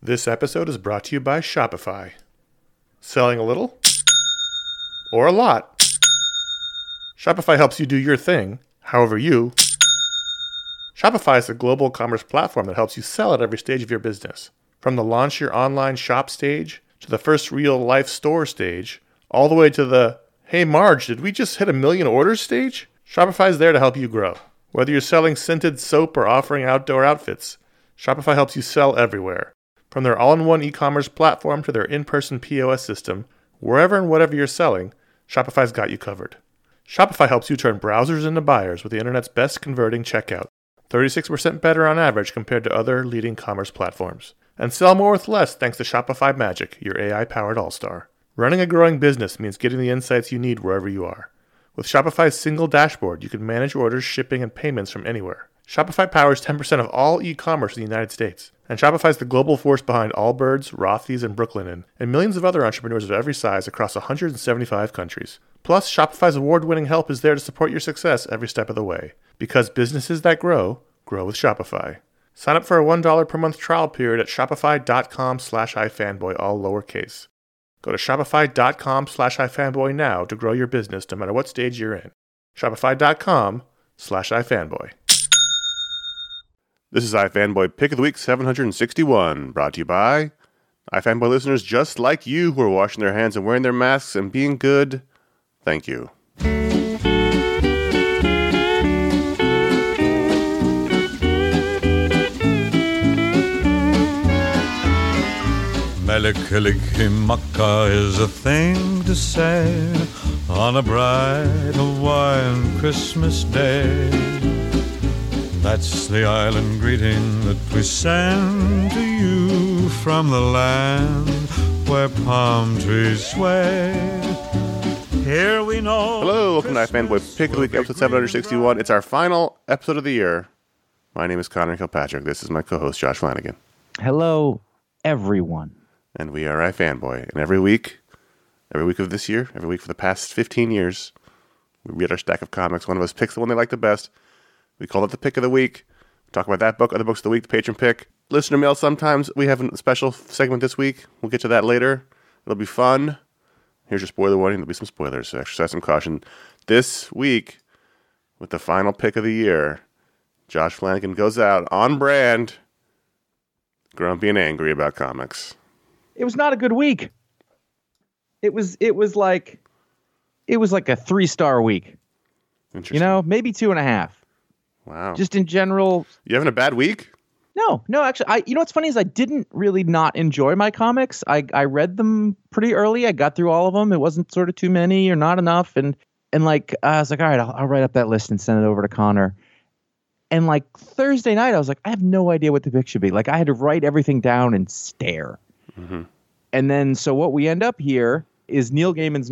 This episode is brought to you by Shopify. Selling a little or a lot? Shopify helps you do your thing, however you. Shopify is a global commerce platform that helps you sell at every stage of your business. From the launch your online shop stage, to the first real-life store stage, all the way to the, hey Marge, did we just hit 1 million orders stage? Shopify is there to help you grow. Whether you're selling scented soap or offering outdoor outfits, Shopify helps you sell everywhere. From their all-in-one e-commerce platform to their in-person POS system, wherever and whatever you're selling, Shopify's got you covered. Shopify helps you turn browsers into buyers with the internet's best converting checkout, 36% better on average compared to other leading commerce platforms. And sell more with less thanks to Shopify Magic, your AI-powered all-star. Running a growing business means getting the insights you need wherever you are. With Shopify's single dashboard, you can manage orders, shipping, and payments from anywhere. Shopify powers 10% of all e-commerce in the United States. And Shopify's the global force behind Allbirds, Rothy's, and Brooklinen, and millions of other entrepreneurs of every size across 175 countries. Plus, Shopify's award-winning help is there to support your success every step of the way. Because businesses that grow, grow with Shopify. Sign up for a $1 per month trial period at shopify.com/ifanboy, all lowercase. Go to shopify.com/ifanboy now to grow your business no matter what stage you're in. Shopify.com/ifanboy. This is iFanboy Pick of the Week 761, brought to you by iFanboy listeners just like you who are washing their hands and wearing their masks and being good. Thank you. Melikilikimaka is a thing to say on a bright Hawaiian Christmas day. That's the island greeting that we send to you from the land where palm trees sway. Here we know. Hello, welcome to iFanboy Pick of the Week, episode 761. It's our final episode of the year. My name is Connor Kilpatrick. This is my co-host, Josh Flanagan. Hello, everyone. And we are iFanboy. And every week of this year, every week for the past 15 years, we read our stack of comics. One of us picks the one they like the best. We call it the Pick of the Week. We talk about that book, other books of the week, the patron pick. Listener mail sometimes. We have a special segment this week. We'll get to that later. It'll be fun. Here's your spoiler warning. There'll be some spoilers, so exercise some caution. This week, with the final pick of the year, Josh Flanagan goes out on brand, grumpy and angry about comics. It was not a good week. It was like a 3-star week. Interesting. Maybe 2.5. Wow. Just in general. You having a bad week? No, actually, what's funny is I didn't really not enjoy my comics. I read them pretty early. I got through all of them. It wasn't sort of too many or not enough. And I was like, all right, I'll write up that list and send it over to Connor. And like Thursday night, I was like, I have no idea what the pick should be. Like I had to write everything down and stare. Mm-hmm. And then, so what we end up here is Neil Gaiman's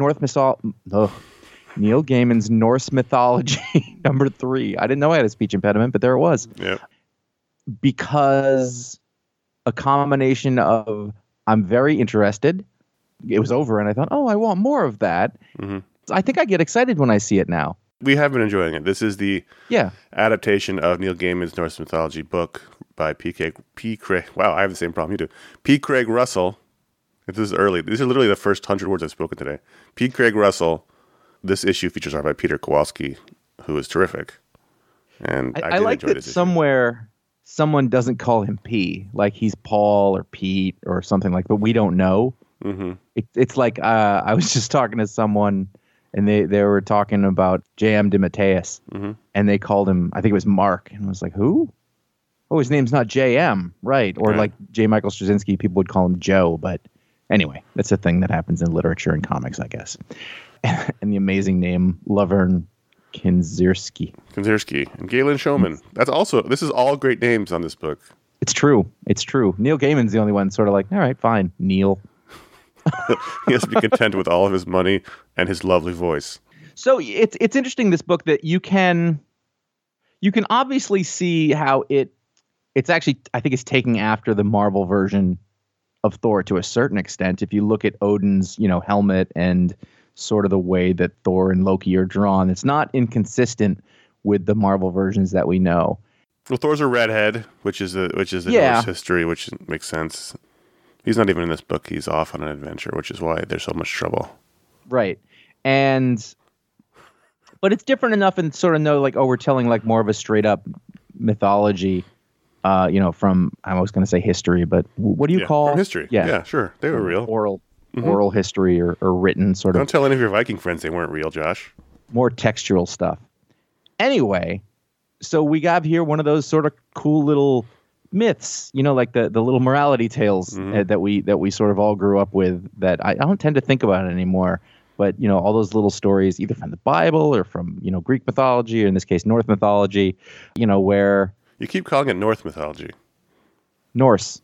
Norse Mythology number 3. I didn't know I had a speech impediment, but there it was. Yep. Because a combination of I'm very interested, it was over, and I thought, I want more of that. Mm-hmm. I think I get excited when I see it now. We have been enjoying it. This is the adaptation of Neil Gaiman's Norse Mythology book by P. Craig. Wow, I have the same problem you do. P. Craig Russell. This is early. These are literally the first 100 words I've spoken today. P. Craig Russell. This issue features art by Peter Kowalski, who is terrific. And I like that somewhere someone doesn't call him P, like he's Paul or Pete or something like that, but we don't know. Mm-hmm. It's like I was just talking to someone, and they were talking about J.M. DeMatteis, mm-hmm. and they called him, I think it was Mark, and I was like, who? Oh, his name's not J.M., right? Or like J. Michael Straczynski, people would call him Joe, but anyway, that's a thing that happens in literature and comics, I guess. And the amazing name, Laverne Kinzierski. And Galen Showman. This is all great names on this book. It's true. Neil Gaiman's the only one sort of like, all right, fine, Neil. He has to be content with all of his money and his lovely voice. So it's interesting, this book, that you can obviously see how it's actually, I think it's taking after the Marvel version of Thor to a certain extent. If you look at Odin's, helmet and sort of the way that Thor and Loki are drawn, it's not inconsistent with the Marvel versions that we know. Well, Thor's a redhead, which is the Norse history, which makes sense. He's not even in this book. He's off on an adventure, which is why there's so much trouble. Right. But it's different enough and sort of know, like, oh, we're telling like more of a straight up mythology, from, I was going to say history, but what do you call? From history. Yeah, sure. They were real. Oral history or written sort of. Don't tell any of your Viking friends they weren't real, Josh. More textual stuff. Anyway, so we got here one of those sort of cool little myths, like the little morality tales that we sort of all grew up with that I don't tend to think about it anymore. But, all those little stories, either from the Bible or from, Greek mythology, or in this case, Norse mythology, where... You keep calling it North mythology. Norse.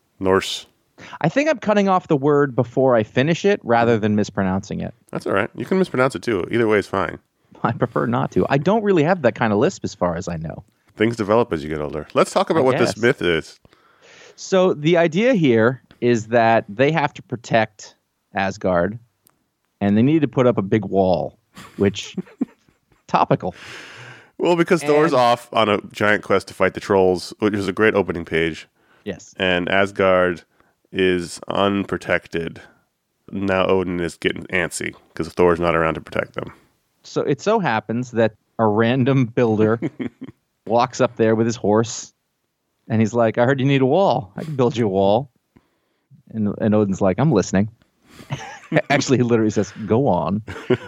I think I'm cutting off the word before I finish it rather than mispronouncing it. That's all right. You can mispronounce it too. Either way is fine. I prefer not to. I don't really have that kind of lisp as far as I know. Things develop as you get older. Let's talk about what this myth is. So the idea here is that they have to protect Asgard, and they need to put up a big wall, which topical. Well, because Thor's off on a giant quest to fight the trolls, which is a great opening page. Yes. And Asgard is unprotected. Now Odin is getting antsy because Thor's not around to protect them. So it so happens that a random builder walks up there with his horse, and he's like, I heard you need a wall. I can build you a wall. And Odin's like, I'm listening. Actually, he literally says, go on.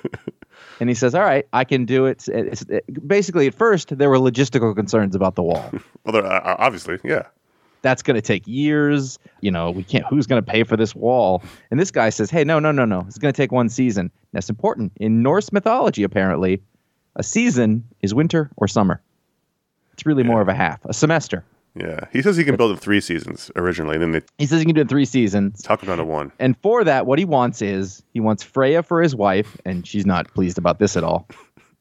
And he says, all right, I can do it. Basically, at first, there were logistical concerns about the wall. Well, obviously, yeah. That's going to take years. We can't. Who's going to pay for this wall? And this guy says, hey, no. It's going to take one season. That's important. In Norse mythology, apparently, a season is winter or summer. It's really more of a half, a semester. Yeah, he says he can build in 3 seasons originally. And then he says he can do it in 3 seasons. Talk down to 1. And for that, what he wants Freya for his wife, and she's not pleased about this at all.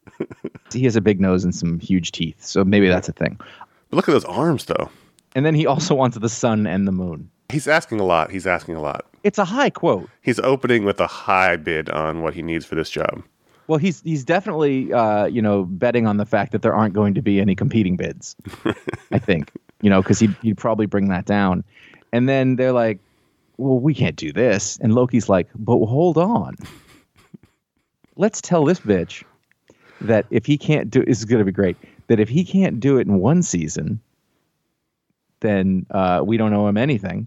He has a big nose and some huge teeth, so maybe that's a thing. But look at those arms, though. And then he also wants the sun and the moon. He's asking a lot. It's a high quote. He's opening with a high bid on what he needs for this job. Well, he's definitely betting on the fact that there aren't going to be any competing bids. I think. Because he'd probably bring that down. And then they're like, well, we can't do this. And Loki's like, but hold on. Let's tell this bitch that if he can't do it, this is going to be great, that if he can't do it in 1 season, then we don't owe him anything.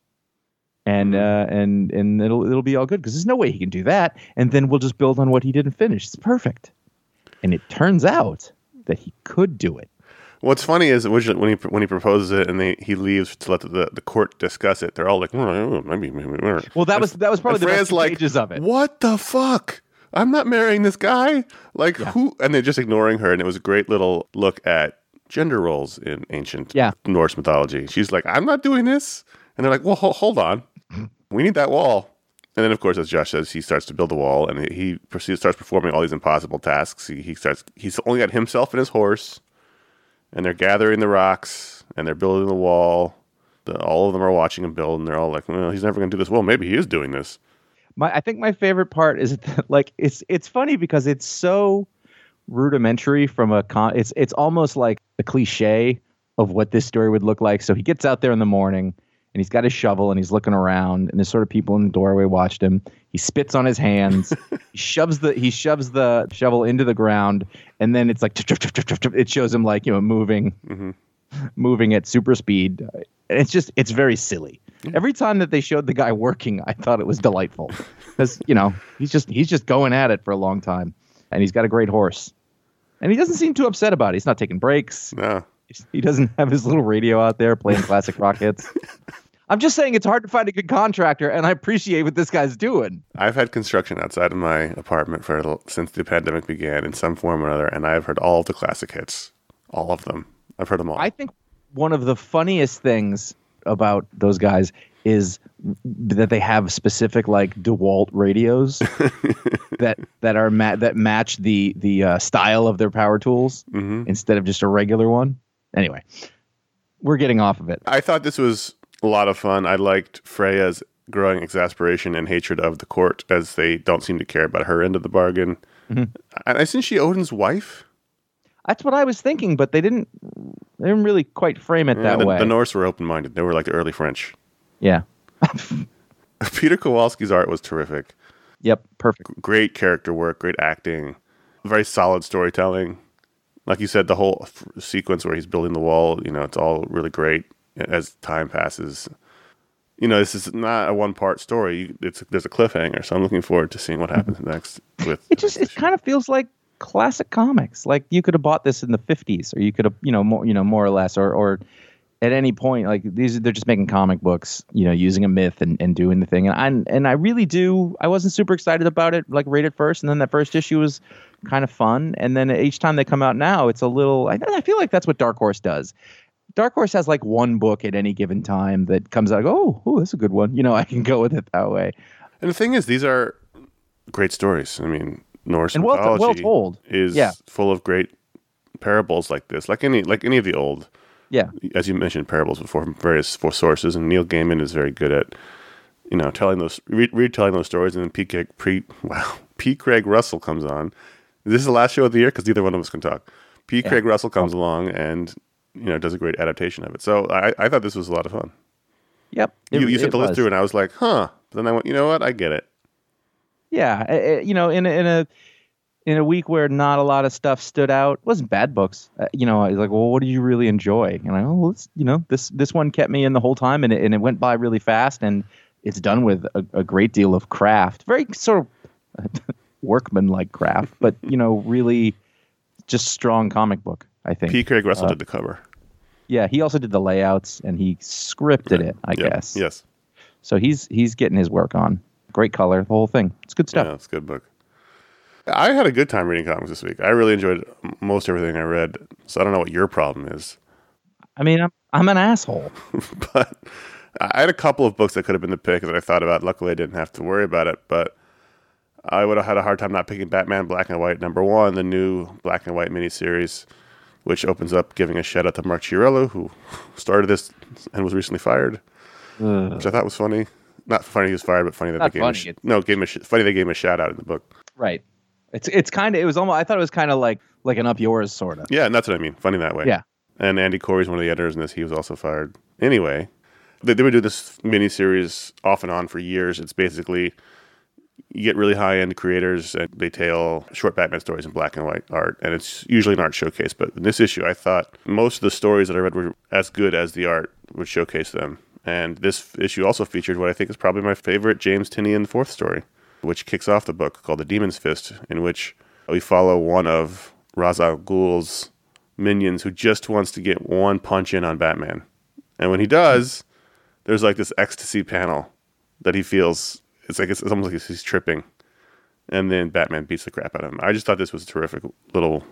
And it'll be all good because there's no way he can do that. And then we'll just build on what he didn't finish. It's perfect. And it turns out that he could do it. What's funny is when he proposes it and he leaves to let the court discuss it, they're all like, maybe. Well, that was probably the best pages of it. What the fuck? I'm not marrying this guy. Like who? And they're just ignoring her. And it was a great little look at gender roles in ancient Norse mythology. She's like, I'm not doing this. And they're like, well, hold on. We need that wall. And then, of course, as Josh says, he starts to build the wall and he starts performing all these impossible tasks. He's only got himself and his horse. And they're gathering the rocks, and they're building the wall. All of them are watching him build, and they're all like, well, he's never going to do this. Well, maybe he is doing this. I think my favorite part is that, like, it's funny because it's so rudimentary from it's almost like a cliche of what this story would look like. So he gets out there in the morning, and he's got his shovel, and he's looking around, and there's sort of people in the doorway watched him. He spits on his hands. He shoves the shovel into the ground, and then it's like it shows him like moving at super speed. And it's very silly. Every time that they showed the guy working, I thought it was delightful because he's just going at it for a long time, and he's got a great horse, and he doesn't seem too upset about it. He's not taking breaks. No, he doesn't have his little radio out there playing classic rock hits. I'm just saying it's hard to find a good contractor, and I appreciate what this guy's doing. I've had construction outside of my apartment since the pandemic began in some form or another, and I've heard all of the classic hits. All of them. I've heard them all. I think one of the funniest things about those guys is that they have specific like DeWalt radios that match the style of their power tools instead of just a regular one. Anyway, we're getting off of it. I thought this was a lot of fun. I liked Freya's growing exasperation and hatred of the court as they don't seem to care about her end of the bargain. Isn't she Odin's wife? That's what I was thinking, but they didn't really quite frame it that way. The Norse were open-minded. They were like the early French. Yeah. Peter Kowalski's art was terrific. Yep, perfect. Great character work, great acting, very solid storytelling. Like you said, the whole sequence where he's building the wall, it's all really great as time passes. This is not a one-part story. There's a cliffhanger, so I'm looking forward to seeing what happens next. It kind of feels like classic comics. Like you could have bought this in the 50s, or you could have, more or less, or at any point, like they're just making comic books, using a myth and doing the thing. And I really do. I wasn't super excited about it, like right at first, and then that first issue was kind of fun. And then each time they come out now, it's a little. I feel like that's what Dark Horse does. Dark Horse has like one book at any given time that comes out. Oh, that's a good one. I can go with it that way. And the thing is, these are great stories. I mean, Norse and mythology well told. is full of great parables like this, like any of the old. Yeah, as you mentioned, parables before from various sources, and Neil Gaiman is very good at, telling those, retelling those stories. And then P. Craig Russell comes on. This is the last show of the year because neither one of us can talk. Craig Russell comes along and does a great adaptation of it. So I thought this was a lot of fun. Yep. You sent the list through, and I was like, huh. But then I went, you know what? I get it. Yeah, in a week where not a lot of stuff stood out, it wasn't bad books. I was like, well, what did you really enjoy? And I this one kept me in the whole time, and it went by really fast, and it's done with a great deal of craft, very sort of workman-like craft, but really just strong comic book. I think P. Craig Russell did the cover. Yeah, he also did the layouts, and he scripted it, I guess. Yes. So he's getting his work on. Great color, the whole thing. It's good stuff. Yeah, it's a good book. I had a good time reading comics this week. I really enjoyed most everything I read. So I don't know what your problem is. I mean, I'm an asshole. But I had a couple of books that could have been the pick that I thought about. Luckily, I didn't have to worry about it. But I would have had a hard time not picking Batman Black and White #1, the new Black and White miniseries, which opens up giving a shout out to Mark Chiarello, who started this and was recently fired, which I thought was funny. Not funny he was fired, but funny that they gave him a shout out in the book. Right. It's kind of, it was almost, I thought it was kind of like an Up Yours sort of. Yeah, and that's what I mean. Funny that way. Yeah. And Andy Corey's one of the editors in this. He was also fired. Anyway, they would do this miniseries off and on for years. It's basically, you get really high-end creators, and they tell short Batman stories in black and white art, and it's usually an art showcase. But in this issue, I thought most of the stories that I read were as good as the art would showcase them. And this issue also featured what I think is probably my favorite James Tynion fourth story, which kicks off the book, called The Demon's Fist, in which we follow one of Ra's al Ghul's minions who just wants to get one punch in on Batman. And when he does, there's like this ecstasy panel that he feels, it's almost like he's tripping. And then Batman beats the crap out of him. I just thought this was a terrific little,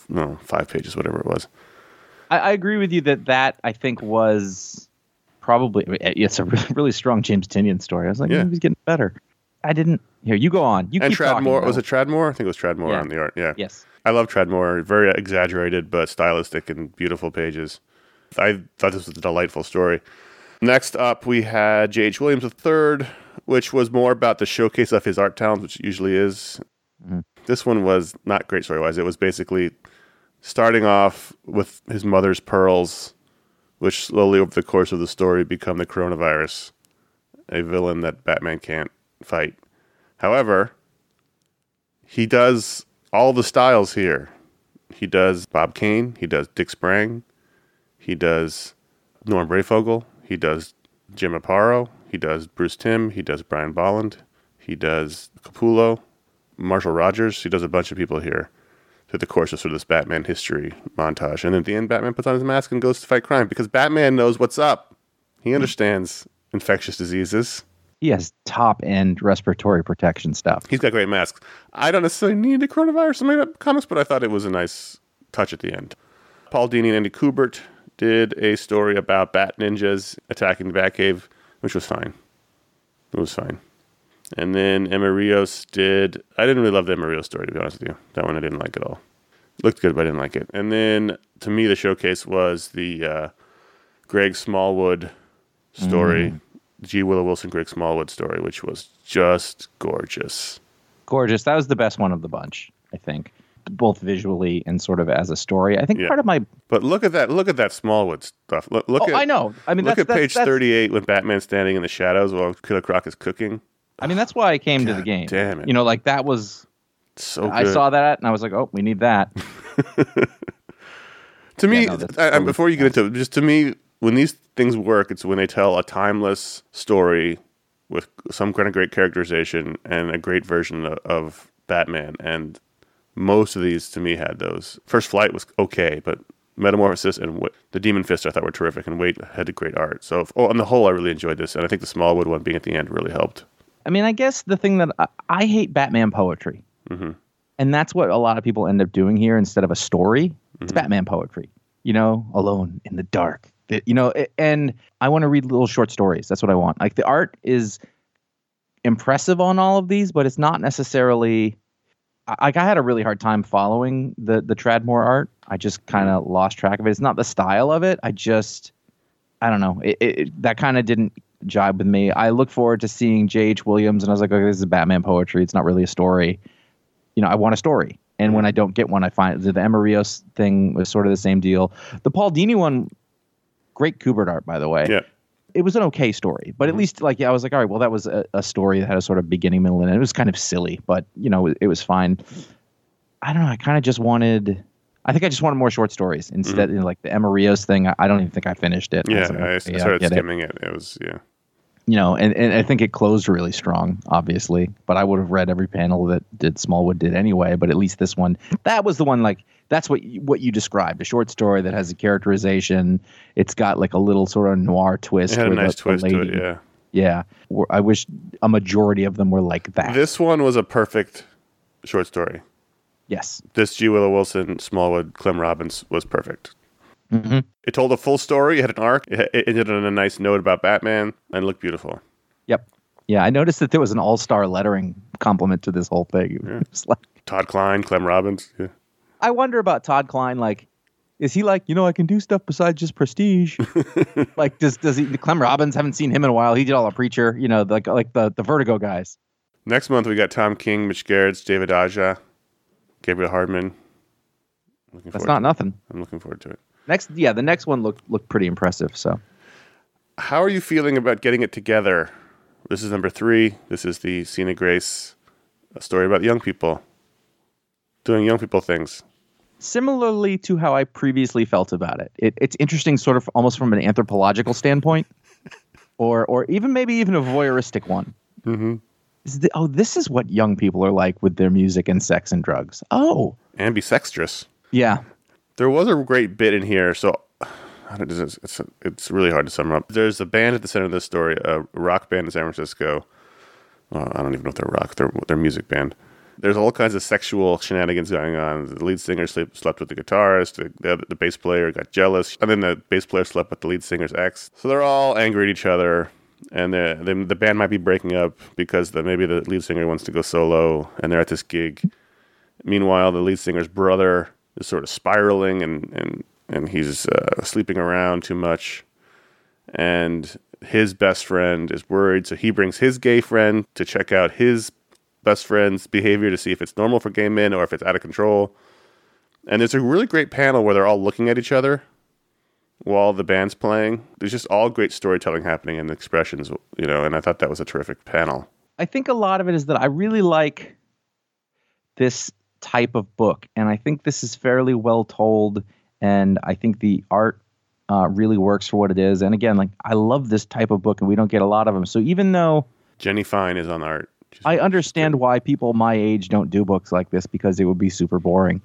5 pages, whatever it was. I agree with you that I think was probably, it's a really strong James Tynion story. I was like, he's getting better. I didn't. Here, you go on. You keep talking. And Tradd Moore, was it Tradd Moore? I think it was Tradd Moore on the art. Yeah. Yes. I love Tradd Moore. Very exaggerated, but stylistic and beautiful pages. I thought this was a delightful story. Next up, we had J.H. Williams III, which was more about the showcase of his art talents, which it usually is. Mm-hmm. This one was not great story-wise. It was basically starting off with his mother's pearls, which slowly over the course of the story become the coronavirus, a villain that Batman can't fight. However, he does all the styles here. He does Bob Kane, he does Dick Sprang, he does Norm Brayfogle, he does Jim Aparo, he does Bruce Timm, he does Brian Bolland, he does Capullo, Marshall Rogers. He does a bunch of people here through the course of sort of this Batman history montage. And at the end, Batman puts on his mask and goes to fight crime because Batman knows what's up. He understands infectious diseases. He has top-end respiratory protection stuff. He's got great masks. I don't necessarily need the coronavirus in my comics, but I thought it was a nice touch at the end. Paul Dini and Andy Kubert did a story about bat ninjas attacking the Batcave, which was fine. It was fine. And then Emma Rios did... I didn't really love the Emma Rios story, to be honest with you. That one I didn't like at all. It looked good, but I didn't like it. And then, to me, the showcase was the Greg Smallwood story. G. Willow Wilson, Greg Smallwood story, which was just gorgeous. Gorgeous. That was the best one of the bunch, I think. both visually and sort of as a story. I think Yeah. part of my But look at that Smallwood stuff. Look at I know. I mean, look that's at page that's, 38 when Batman's standing in the shadows while Killer Croc is cooking. I mean, that's why I came to the God game. damn it. You know, like that was. So good. I saw that and I was like, oh, we need that. To me, no, that's totally before you get into it, just to me, when these things work, it's when they tell a timeless story with some kind of great characterization and a great version of Batman. And most of these, to me, had those. First Flight was okay, but Metamorphosis and the Demon Fist I thought were terrific, and Wait had great art. So on the whole, I really enjoyed this, and I think the Smallwood one being at the end really helped. I mean, I guess the thing that I hate Batman poetry. And that's what a lot of people end up doing here instead of a story. It's Batman poetry, you know, alone in the dark, you know, and I want to read little short stories. That's what I want. Like the art is impressive on all of these, but it's not necessarily like I had a really hard time following the Tradmore art. I just kind of lost track of it. It's not the style of it. I don't know. That kind of didn't jibe with me. I look forward to seeing J.H. Williams and I was like, okay, this is Batman poetry. It's not really a story. You know, I want a story. And when I don't get one, I find the Emma Rios thing was sort of the same deal. The Paul Dini one, great Kubert art, by the way. Yeah. It was an okay story, but at least I was like, all right, well, that was a story that had a sort of beginning, middle, and end. It was kind of silly, but you know, it was fine. I don't know. I kind of just wanted, I think I just wanted more short stories instead. You know, like the Emma Rios thing, I don't even think I finished it. Yeah, I started skimming it. It was, yeah. You know, and I think it closed really strong, obviously. But I would have read every panel that Smallwood did anyway. But at least this one, that was the one, like, that's what you described. A short story that has a characterization. It's got like a little sort of noir twist. It had a nice twist to it, yeah. Yeah. I wish a majority of them were like that. This one was a perfect short story. Yes. This G. Willow Wilson, Smallwood, Clem Robbins was perfect. Mm-hmm. It told a full story. It had an arc. It ended on a nice note about Batman and looked beautiful. Yep. Yeah, I noticed that there was an all-star lettering compliment to this whole thing. Yeah. It was like, Todd Klein, Clem Robbins. Yeah. I wonder about Todd Klein. Like, is he like, you know, I can do stuff besides just prestige? Like, does he? Clem Robbins, haven't seen him in a while. He did all a Preacher, you know, like the Vertigo guys. Next month we got Tom King, Mitch Gerrits, David Aja, Gabriel Hardman. That's not nothing. I'm looking forward to it. The next one looked pretty impressive. So, how are you feeling about getting it together? This is number 3. This is the Sina Grace, a story about young people doing young people things. similarly to how I previously felt about it, it's interesting, sort of almost from an anthropological standpoint, or even maybe even a voyeuristic one. Mm-hmm. This is what young people are like with their music and sex and drugs. Oh, Ambisextrous. yeah. There was a great bit in here, so it's really hard to sum up. There's a band at the center of this story, a rock band in San Francisco. Well, I don't even know if they're rock. They're a music band. There's all kinds of sexual shenanigans going on. The lead singer slept with the guitarist. The bass player got jealous. And then the bass player slept with the lead singer's ex. So they're all angry at each other. And the band might be breaking up because maybe the lead singer wants to go solo. And they're at this gig. Meanwhile, the lead singer's brother is sort of spiraling and he's sleeping around too much. And his best friend is worried. So he brings his gay friend to check out his best friend's behavior to see if it's normal for gay men or if it's out of control. And there's a really great panel where they're all looking at each other while the band's playing. There's just all great storytelling happening and expressions, and I thought that was a terrific panel. I think a lot of it is that I really like this type of book, and I think this is fairly well told, and I think the art really works for what it is. And again, like, I love this type of book, and we don't get a lot of them. So even though Jenny Fine is on art, I understand why people my age don't do books like this, because it would be super boring.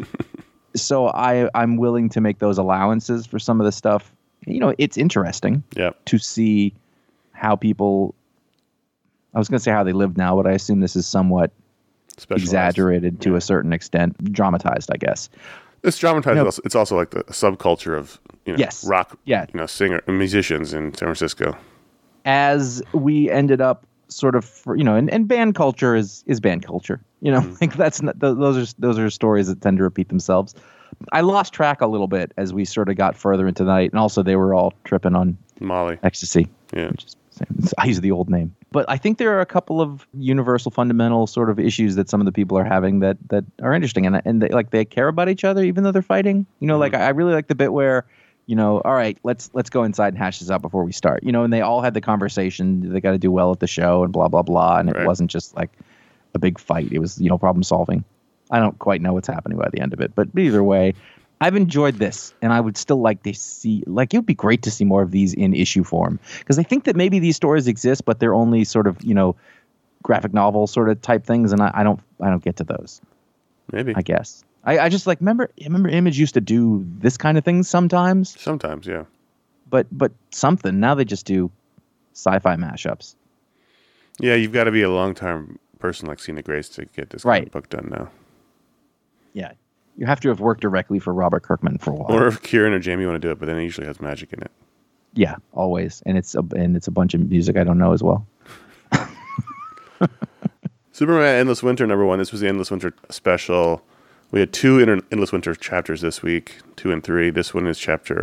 So I'm willing to make those allowances for some of the stuff. It's interesting to see how people, I was going to say how they live now, but I assume this is somewhat exaggerated to a certain extent, dramatized, I guess. It's dramatized. It's also like the subculture of rock, singer and musicians in San Francisco. As we ended up sort of, and band culture is band culture. Like that's not, those are stories that tend to repeat themselves. I lost track a little bit as we sort of got further into the night, and also they were all tripping on Molly, ecstasy. Yeah, which is I use the old name. But I think there are a couple of universal fundamental sort of issues that some of the people are having that are interesting, and they care about each other even though they're fighting. Like I really like the bit where, all right, let's go inside and hash this out before we start. And they all had the conversation. They got to do well at the show and blah blah blah, and it wasn't just like a big fight. It was problem solving. I don't quite know what's happening by the end of it, but either way, I've enjoyed this, and I would still like to see, it would be great to see more of these in issue form, because I think that maybe these stories exist, but they're only sort of, graphic novel sort of type things, and I don't get to those. Maybe. I guess. I just remember Image used to do this kind of thing sometimes. Sometimes, yeah. But something. Now they just do sci-fi mashups. Yeah, you've got to be a long-time person like Sina Grace to get this kind of book done now. Yeah. You have to have worked directly for Robert Kirkman for a while. Or if Kieran or Jamie want to do it, but then it usually has magic in it. Yeah, always. And it's a bunch of music I don't know as well. Superman Endless Winter #1. This was the Endless Winter special. We had 2 Endless Winter chapters this week, 2 and 3. This one is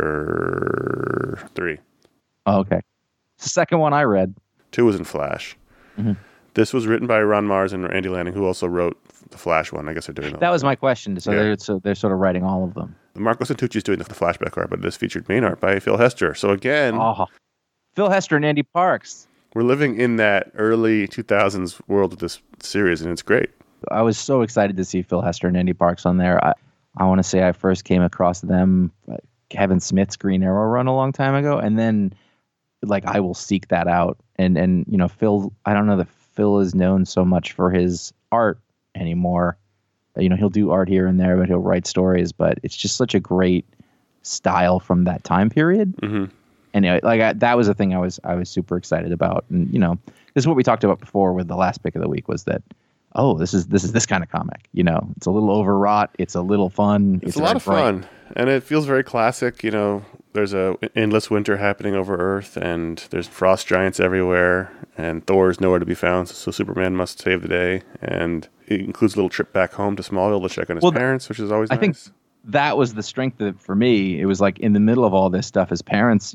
chapter 3. Oh, okay. It's the second one I read. 2 was in Flash. Mm-hmm. This was written by Ron Mars and Andy Lanning, who also wrote the Flash one. I guess they're doing that. Was my question. So they're sort of writing all of them. Marco Santucci's doing the flashback art, but this featured main art by Phil Hester. So again, Phil Hester and Andy Parks. We're living in that early 2000s world of this series, and it's great. I was so excited to see Phil Hester and Andy Parks on there. I want to say I first came across them, Kevin Smith's Green Arrow run a long time ago, and then I will seek that out. And Phil, I don't know that Phil is known so much for his art anymore. He'll do art here and there, but he'll write stories. But it's just such a great style from that time period. Mm-hmm. And that was a thing I was super excited about. And this is what we talked about before with the last pick of the week was that this is this kind of comic. It's a little overwrought. It's a little fun. It's a lot of fun, and it feels very classic. There's a endless winter happening over Earth, and there's frost giants everywhere, and Thor's nowhere to be found. So Superman must save the day, and it includes a little trip back home to Smallville to check on his parents, which is always nice. I think that was the strength of it for me. It was in the middle of all this stuff, his parents,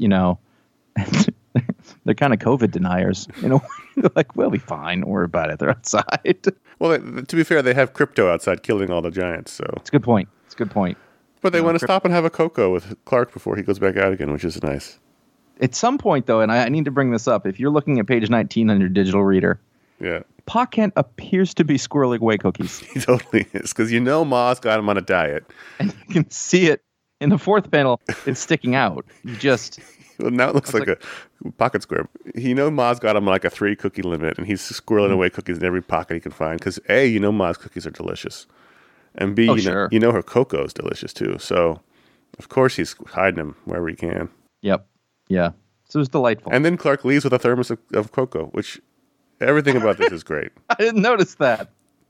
they're kind of COVID deniers. We'll be fine. Don't worry about it. They're outside. Well, to be fair, they have Crypto outside killing all the giants. So it's a good point. But they want to stop and have a cocoa with Clark before he goes back out again, which is nice. At some point, though, and I need to bring this up, if you're looking at page 19 on your digital reader, Pa Kent appears to be squirreling away cookies. He totally is, because Ma's got him on a diet. And you can see it in the fourth panel. It's sticking out. Well, now it looks like a pocket square. Ma's got him on a 3-cookie limit, and he's squirreling away cookies in every pocket he can find. Because A, Ma's cookies are delicious. And B, her cocoa is delicious too. So, of course, he's hiding them wherever he can. Yep. Yeah. So it was delightful. And then Clark leaves with a thermos of cocoa, which everything about this is great. I didn't notice that.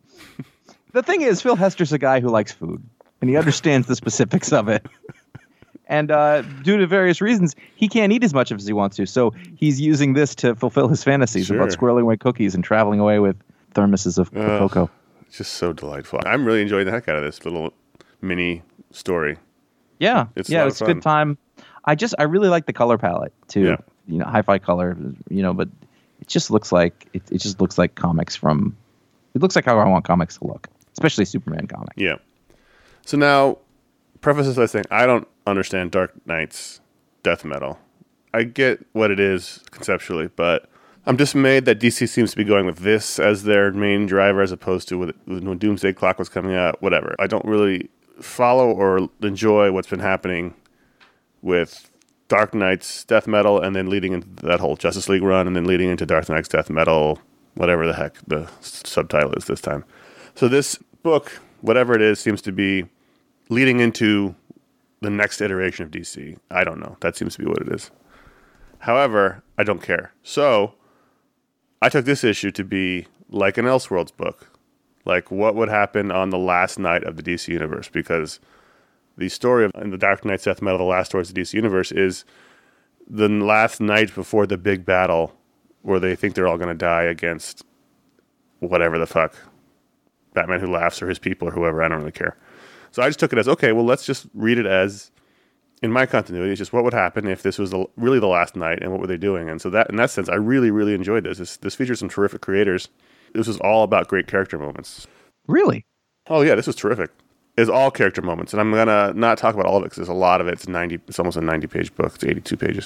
The thing is, Phil Hester's a guy who likes food, and he understands the specifics of it. And due to various reasons, he can't eat as much as he wants to. So he's using this to fulfill his fantasies about squirreling away cookies and traveling away with thermoses of cocoa. Just so delightful. I'm really enjoying the heck out of this little mini story. Yeah, it's a good time. I really like the color palette too. Yeah. Hi-fi color. But it just looks like it just looks like comics from. It looks like how I want comics to look, especially Superman comic. Yeah. So now, preface this by saying I don't understand Dark Knight's death metal. I get what it is conceptually, but I'm dismayed that DC seems to be going with this as their main driver as opposed to when Doomsday Clock was coming out, whatever. I don't really follow or enjoy what's been happening with Dark Knight's death metal and then leading into that whole Justice League run and then leading into Dark Knight's death metal, whatever the heck the subtitle is this time. So this book, whatever it is, seems to be leading into the next iteration of DC. I don't know. That seems to be what it is. However, I don't care. So I took this issue to be like an Elseworlds book. Like what would happen on the last night of the DC Universe, because the story of the Dark Knight's death metal, the last stories of the DC Universe, is the last night before the big battle where they think they're all going to die against whatever the fuck. Batman Who Laughs or his people or whoever. I don't really care. So I just took it as, okay, well, let's just read it as in my continuity, it's just what would happen if this was really the last night, and what were they doing? And so that, in that sense, I really, really enjoyed this. This features some terrific creators. This was all about great character moments. Really? Oh yeah, this was terrific. It's all character moments, and I'm gonna not talk about all of it because there's a lot of it. It's almost a 90-page book. It's 82 pages.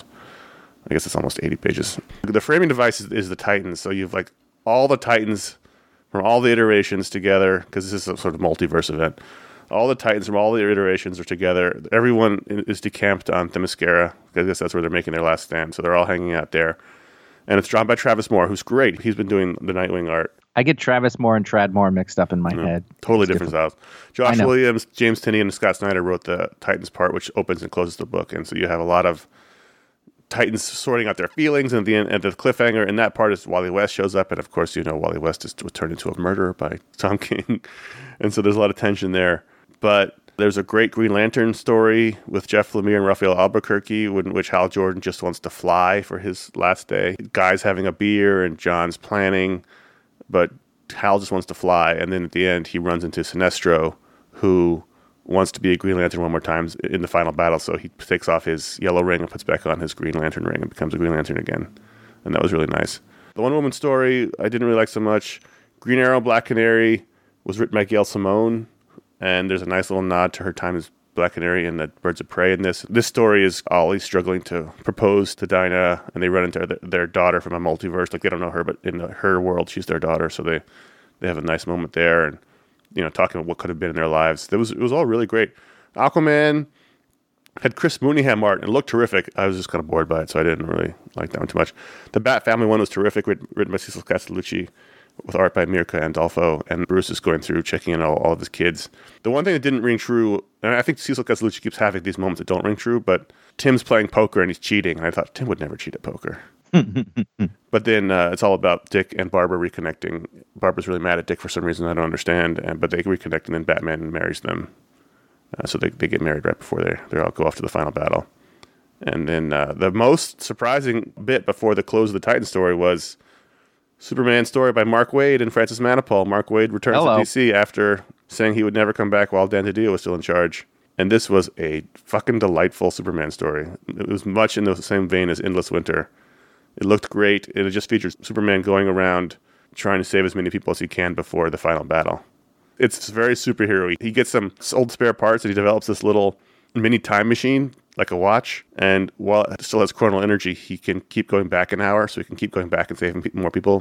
I guess it's almost 80 pages. The framing device is the Titans. So you've like all the Titans from all the iterations together, because this is a sort of multiverse event. All the Titans from all the iterations are together. Everyone is decamped on Themyscira. I guess that's where they're making their last stand. So they're all hanging out there. And it's drawn by Travis Moore, who's great. He's been doing the Nightwing art. I get Travis Moore and Trad Moore mixed up in my head. Totally different styles. Josh Williams, James Tinney, and Scott Snyder wrote the Titans part, which opens and closes the book. And so you have a lot of Titans sorting out their feelings, and at the end, at the cliffhanger, and that part is Wally West shows up, and of course, Wally West was turned into a murderer by Tom King, and so there's a lot of tension there. But there's a great Green Lantern story with Jeff Lemire and Raphael Albuquerque, in which Hal Jordan just wants to fly for his last day. Guy's having a beer, and John's planning, but Hal just wants to fly, and then at the end, he runs into Sinestro, who wants to be a Green Lantern one more time in the final battle, so he takes off his yellow ring and puts back on his Green Lantern ring and becomes a Green Lantern again. And that was really nice. The Wonder Woman story, I didn't really like so much. Green Arrow, Black Canary was written by Gail Simone, and there's a nice little nod to her time as Black Canary in the Birds of Prey in this. This story is Ollie struggling to propose to Dinah, and they run into their daughter from a multiverse. Like, they don't know her, but in her world, she's their daughter, so they have a nice moment there, and talking about what could have been in their lives. It was all really great. Aquaman had Chris Mooneyham art and it looked terrific. I was just kind of bored by it, so I didn't really like that one too much. The Bat Family one was terrific, written by Cecil Castellucci, with art by Mirka Andolfo, and Bruce is going through checking in all of his kids. The one thing that didn't ring true, and I think Cecil Castellucci keeps having these moments that don't ring true, but Tim's playing poker and he's cheating, and I thought Tim would never cheat at poker. But then it's all about Dick and Barbara reconnecting. Barbara's really mad at Dick for some reason I don't understand, but they reconnect, and then Batman marries them. So they get married right before they all go off to the final battle. And then the most surprising bit before the close of the Titan story was Superman story by Mark Waid and Francis Manapul. Mark Waid returns to DC after saying he would never come back while Dan DiDio was still in charge. And this was a fucking delightful Superman story. It was much in the same vein as Endless Winter. It looked great, and it just features Superman going around trying to save as many people as he can before the final battle. It's very superhero-y. He gets some old spare parts, and he develops this little mini time machine, like a watch, and while it still has chronal energy, he can keep going back an hour, so he can keep going back and saving more people.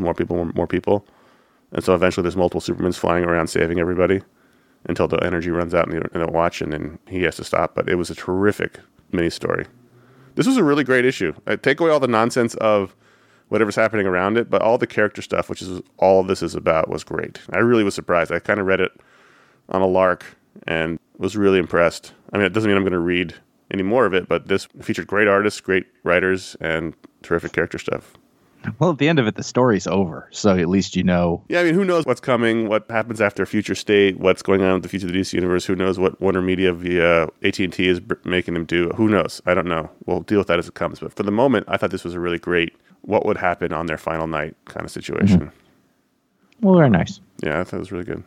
And so eventually there's multiple Supermans flying around saving everybody until the energy runs out in the watch, and then he has to stop. But it was a terrific mini-story. This was a really great issue. I take away all the nonsense of whatever's happening around it, but all the character stuff, which is all this is about, was great. I really was surprised. I kind of read it on a lark and was really impressed. I mean, it doesn't mean I'm going to read any more of it, but this featured great artists, great writers, and terrific character stuff. Well, at the end of it, the story's over, so at least you know. Yeah, I mean, who knows what's coming, what happens after Future State, what's going on with the future of the DC Universe, who knows what Warner Media via AT&T is making them do. Who knows? I don't know. We'll deal with that as it comes. But for the moment, I thought this was a really great what would happen on their final night kind of situation. Mm-hmm. Well, very nice. Yeah, I thought it was really good.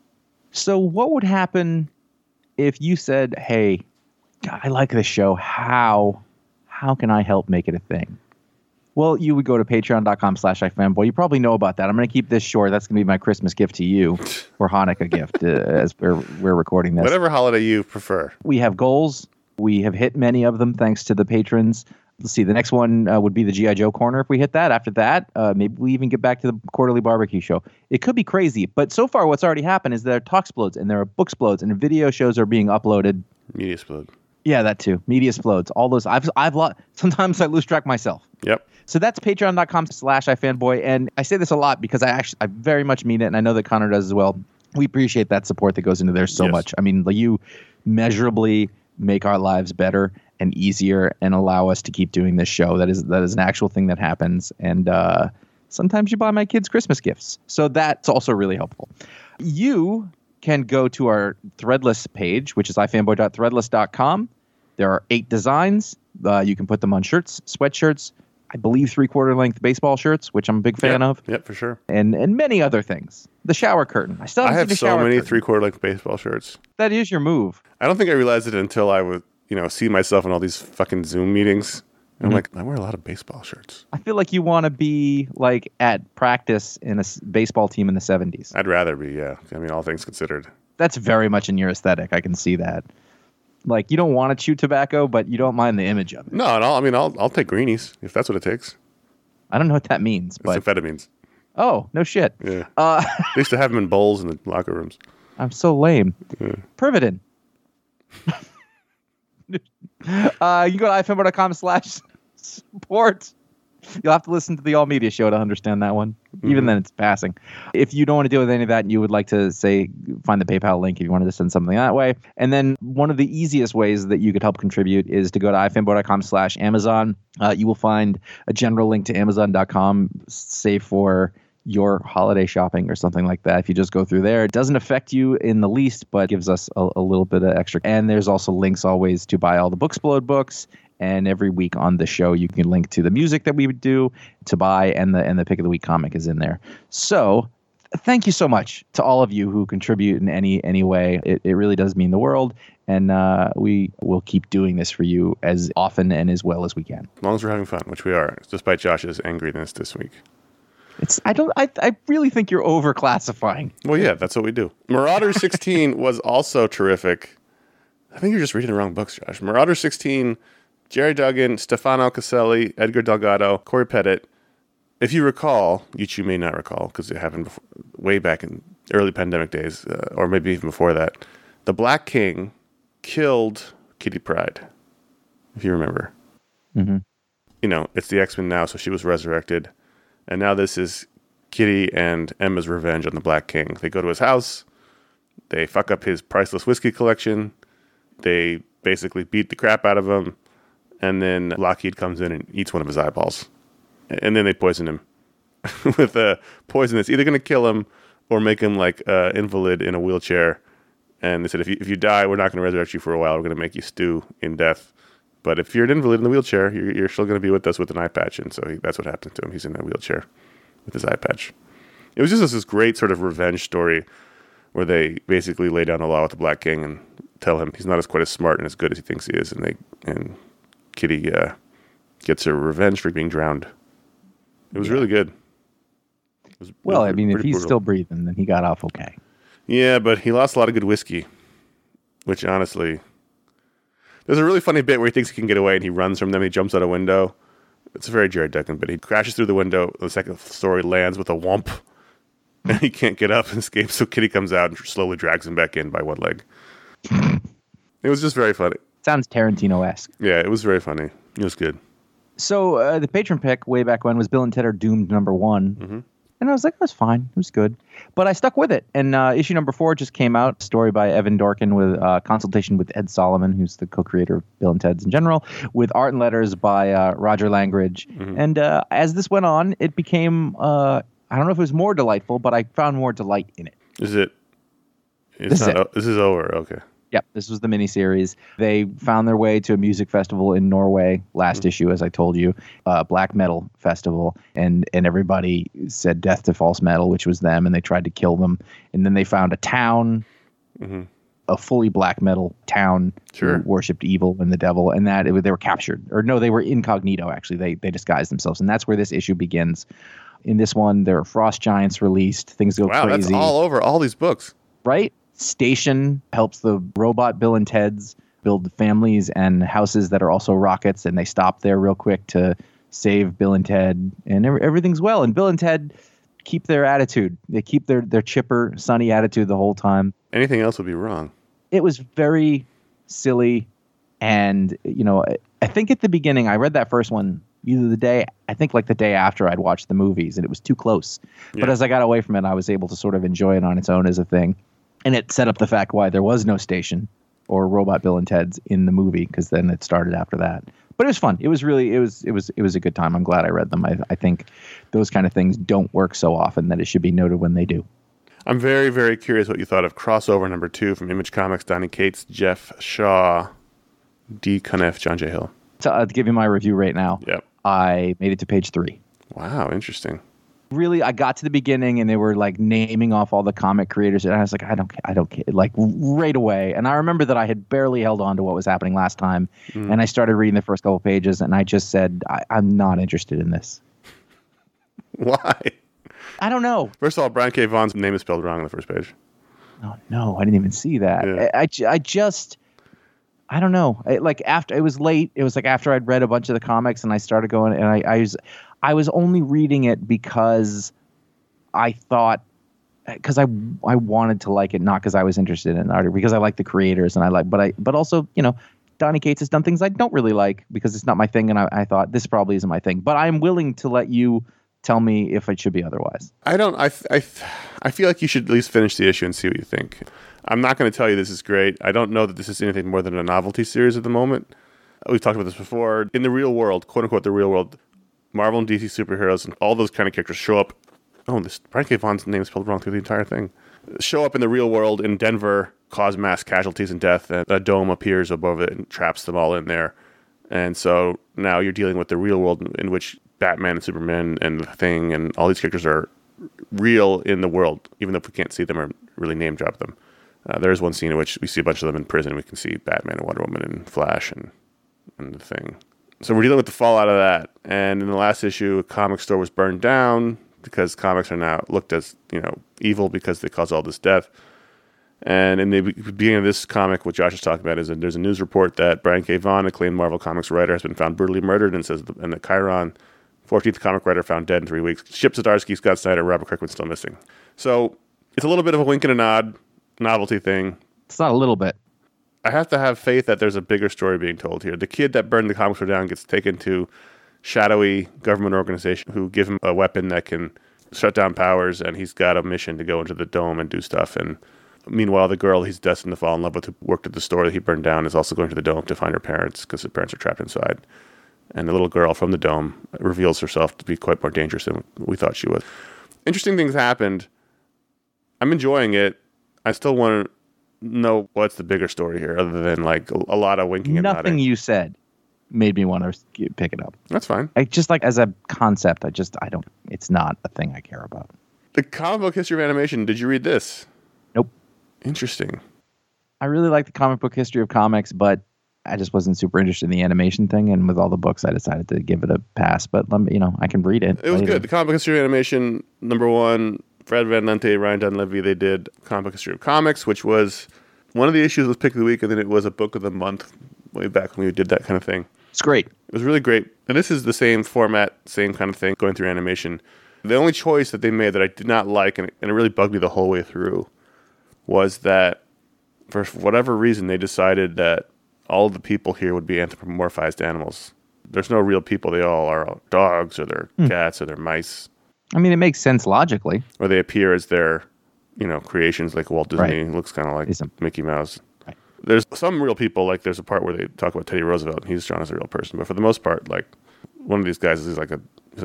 So what would happen if you said, hey, I like this show. How can I help make it a thing? Well, you would go to patreon.com/ifanboy. You probably know about that. I'm going to keep this short. That's going to be my Christmas gift to you, or Hanukkah gift, as we're recording this. Whatever holiday you prefer. We have goals. We have hit many of them thanks to the patrons. Let's see. The next one would be the G.I. Joe Corner if we hit that. After that, maybe we even get back to the quarterly barbecue show. It could be crazy. But so far, what's already happened is there are talk explodes, and there are book explodes, and video shows are being uploaded. Media explode. Yeah, that too. Media explodes. All those. I've lost. Sometimes I lose track myself. Yep. So that's patreon.com/ifanboy. And I say this a lot because I very much mean it. And I know that Connor does as well. We appreciate that support that goes into there so much. I mean, you measurably make our lives better and easier and allow us to keep doing this show. That is an actual thing that happens. And sometimes you buy my kids Christmas gifts. So that's also really helpful. You can go to our Threadless page, which is ifanboy.threadless.com. There are 8 designs. You can put them on shirts, sweatshirts, I believe 3/4 length baseball shirts, which I'm a big fan of. Yep, for sure. And many other things. The shower curtain. I have so many 3/4 length baseball shirts. That is your move. I don't think I realized it until I was see myself in all these fucking Zoom meetings. And I'm like, I wear a lot of baseball shirts. I feel like you want to be like at practice in a baseball team in the 70s. I'd rather be, yeah. I mean, all things considered. That's very much in your aesthetic. I can see that. Like, you don't want to chew tobacco, but you don't mind the image of it. No, I'll take greenies if that's what it takes. I don't know what that means, but It's amphetamines. oh, no shit. Yeah. They used to have them in bowls in the locker rooms. I'm so lame. Yeah. Pervitin. You can go to ifmo.com/support. You'll have to listen to the All Media Show to understand that one. Even then, it's passing. If you don't want to deal with any of that and you would like to, say, find the PayPal link if you wanted to send something that way. And then one of the easiest ways that you could help contribute is to go to ifmo.com/Amazon. You will find a general link to Amazon.com, say for your holiday shopping or something like that. If you just go through there, it doesn't affect you in the least, but gives us a little bit of extra. And there's also links always to buy all the Booksplode books. And every week on the show, you can link to the music that we would do to buy, and the Pick of the Week comic is in there. So thank you so much to all of you who contribute in any way. It really does mean the world. And we will keep doing this for you as often and as well as we can. As long as we're having fun, which we are, despite Josh's angriness this week. I really think you're overclassifying. Well, yeah, that's what we do. Marauder 16 was also terrific. I think you're just reading the wrong books, Josh. Marauder 16, Jerry Duggan, Stefano Caselli, Edgar Delgado, Corey Pettit. If you recall, which you may not recall because it happened way back in early pandemic days, or maybe even before that, the Black King killed Kitty Pryde, if you remember. Mm-hmm. It's the X-Men now, so she was resurrected. And now this is Kitty and Emma's revenge on the Black King. They go to his house. They fuck up his priceless whiskey collection. They basically beat the crap out of him. And then Lockheed comes in and eats one of his eyeballs. And then they poison him with a poison that's either going to kill him or make him like an invalid in a wheelchair. And they said, if you die, we're not going to resurrect you for a while. We're going to make you stew in death. But if you're an invalid in the wheelchair, you're still going to be with us with an eye patch. And so that's what happened to him. He's in a wheelchair with his eye patch. It was just this great sort of revenge story where they basically lay down the law with the Black King and tell him he's not quite as smart and as good as he thinks he is. And Kitty gets her revenge for being drowned. It was really good. If he's brutal. Still breathing, then he got off okay. Yeah, but he lost a lot of good whiskey, which honestly... There's a really funny bit where he thinks he can get away and he runs from them. He jumps out a window. It's a very Jerry Duggan, but he crashes through the window. The second story lands with a whomp and he can't get up and escape. So Kitty comes out and slowly drags him back in by one leg. It was just very funny. Sounds Tarantino-esque. Yeah, it was very funny. It was good. So the patron pick way back when was Bill and Ted Are Doomed #1. Mm-hmm. And I was like, it was fine. It was good. But I stuck with it. And issue #4 just came out. Story by Evan Dorkin with consultation with Ed Solomon, who's the co-creator of Bill and Ted's in general, with art and letters by Roger Langridge. Mm-hmm. And as this went on, it became, I don't know if it was more delightful, but I found more delight in it. This is over. Okay. Yep, this was the miniseries. They found their way to a music festival in Norway last issue, as I told you, black metal festival, and everybody said death to false metal, which was them, and they tried to kill them. And then they found a town, a fully black metal town, who worshipped evil and the devil, and they were captured. Or no, they were incognito, actually. They disguised themselves, and that's where this issue begins. In this one, there are frost giants released. Things go crazy. Wow, that's all over all these books. Right? Station helps the robot Bill and Ted's build families and houses that are also rockets, and they stop there real quick to save Bill and Ted, and everything's well. And Bill and Ted keep their attitude. They keep their chipper, sunny attitude the whole time. Anything else would be wrong. It was very silly, and I think at the beginning I read that first one either the day after I'd watched the movies, and it was too close. Yeah. But as I got away from it, I was able to sort of enjoy it on its own as a thing. And it set up the fact why there was no Station or Robot Bill and Ted's in the movie, because then it started after that. But it was fun. It was a good time. I'm glad I read them. I think those kind of things don't work so often that it should be noted when they do. I'm very, very curious what you thought of crossover #2 from Image Comics, Donny Cates, Jeff Shaw, D. Cunniffe, John J. Hill. To give you my review right now, yep. I made it to page 3. Wow, interesting. Really, I got to the beginning and they were like naming off all the comic creators, and I was like, I don't care, like right away. And I remember that I had barely held on to what was happening last time, and I started reading the first couple pages, and I just said, I'm not interested in this. Why? I don't know. First of all, Brian K. Vaughan's name is spelled wrong on the first page. Oh no, I didn't even see that. Yeah. I don't know. It was late. It was like after I'd read a bunch of the comics, and I started going, and I was only reading it because I thought, because I wanted to like it, not because I was interested in art, because I like the creators and but also, Donny Cates has done things I don't really like because it's not my thing, and I thought this probably isn't my thing. But I'm willing to let you tell me if it should be otherwise. I feel like you should at least finish the issue and see what you think. I'm not going to tell you this is great. I don't know that this is anything more than a novelty series at the moment. We've talked about this before. In the real world, quote unquote, the real world, Marvel and DC superheroes and all those kind of characters show up. Oh, this Brian K. Vaughan's name is spelled wrong through the entire thing. Show up in the real world in Denver, cause mass casualties and death, and a dome appears above it and traps them all in there. And so now you're dealing with the real world in which Batman and Superman and the Thing and all these characters are real in the world, even though if we can't see them or really name drop them. There's one scene in which we see a bunch of them in prison. We can see Batman and Wonder Woman and Flash and the Thing. So we're dealing with the fallout of that. And in the last issue, a comic store was burned down because comics are now looked as, evil because they cause all this death. And in the beginning of this comic, what Josh is talking about is there's a news report that Brian K. Vaughan, acclaimed Marvel Comics writer, has been found brutally murdered, and says and the Chiron, 14th comic writer, found dead in 3 weeks. Chip Zdarsky, Scott Snyder, Robert Kirkman still missing. So it's a little bit of a wink and a nod novelty thing. It's not a little bit. I have to have faith that there's a bigger story being told here. The kid that burned the comic store down gets taken to shadowy government organization who give him a weapon that can shut down powers, and he's got a mission to go into the dome and do stuff. And meanwhile, the girl he's destined to fall in love with who worked at the store that he burned down is also going to the dome to find her parents because her parents are trapped inside. And the little girl from the dome reveals herself to be quite more dangerous than we thought she was. Interesting things happened. I'm enjoying it. I still want to know what's the bigger story here, other than like a lot of winking and nodding. Nothing you said made me want to pick it up. That's fine. I just like as a concept, I don't. It's not a thing I care about. The comic book history of animation. Did you read this? Nope. Interesting. I really like the comic book history of comics, but I just wasn't super interested in the animation thing. And with all the books, I decided to give it a pass. But I can read it. It was good. The comic book history of animation, #1. Fred Van Lente, Ryan Dunleavy, they did Comic Book History of Comics, which was one of the issues was Pick of the Week, and then it was a Book of the Month way back when we did that kind of thing. It's great. It was really great. And this is the same format, same kind of thing, going through animation. The only choice that they made that I did not like, and it really bugged me the whole way through, was that for whatever reason, they decided that all of the people here would be anthropomorphized animals. There's no real people. They all are dogs, or they're cats, or they're mice. I mean, it makes sense logically. Or they appear as their, creations, like Walt Disney looks kind of like Mickey Mouse. Right. There's some real people, like there's a part where they talk about Teddy Roosevelt, and he's drawn as a real person. But for the most part, like one of these guys is like a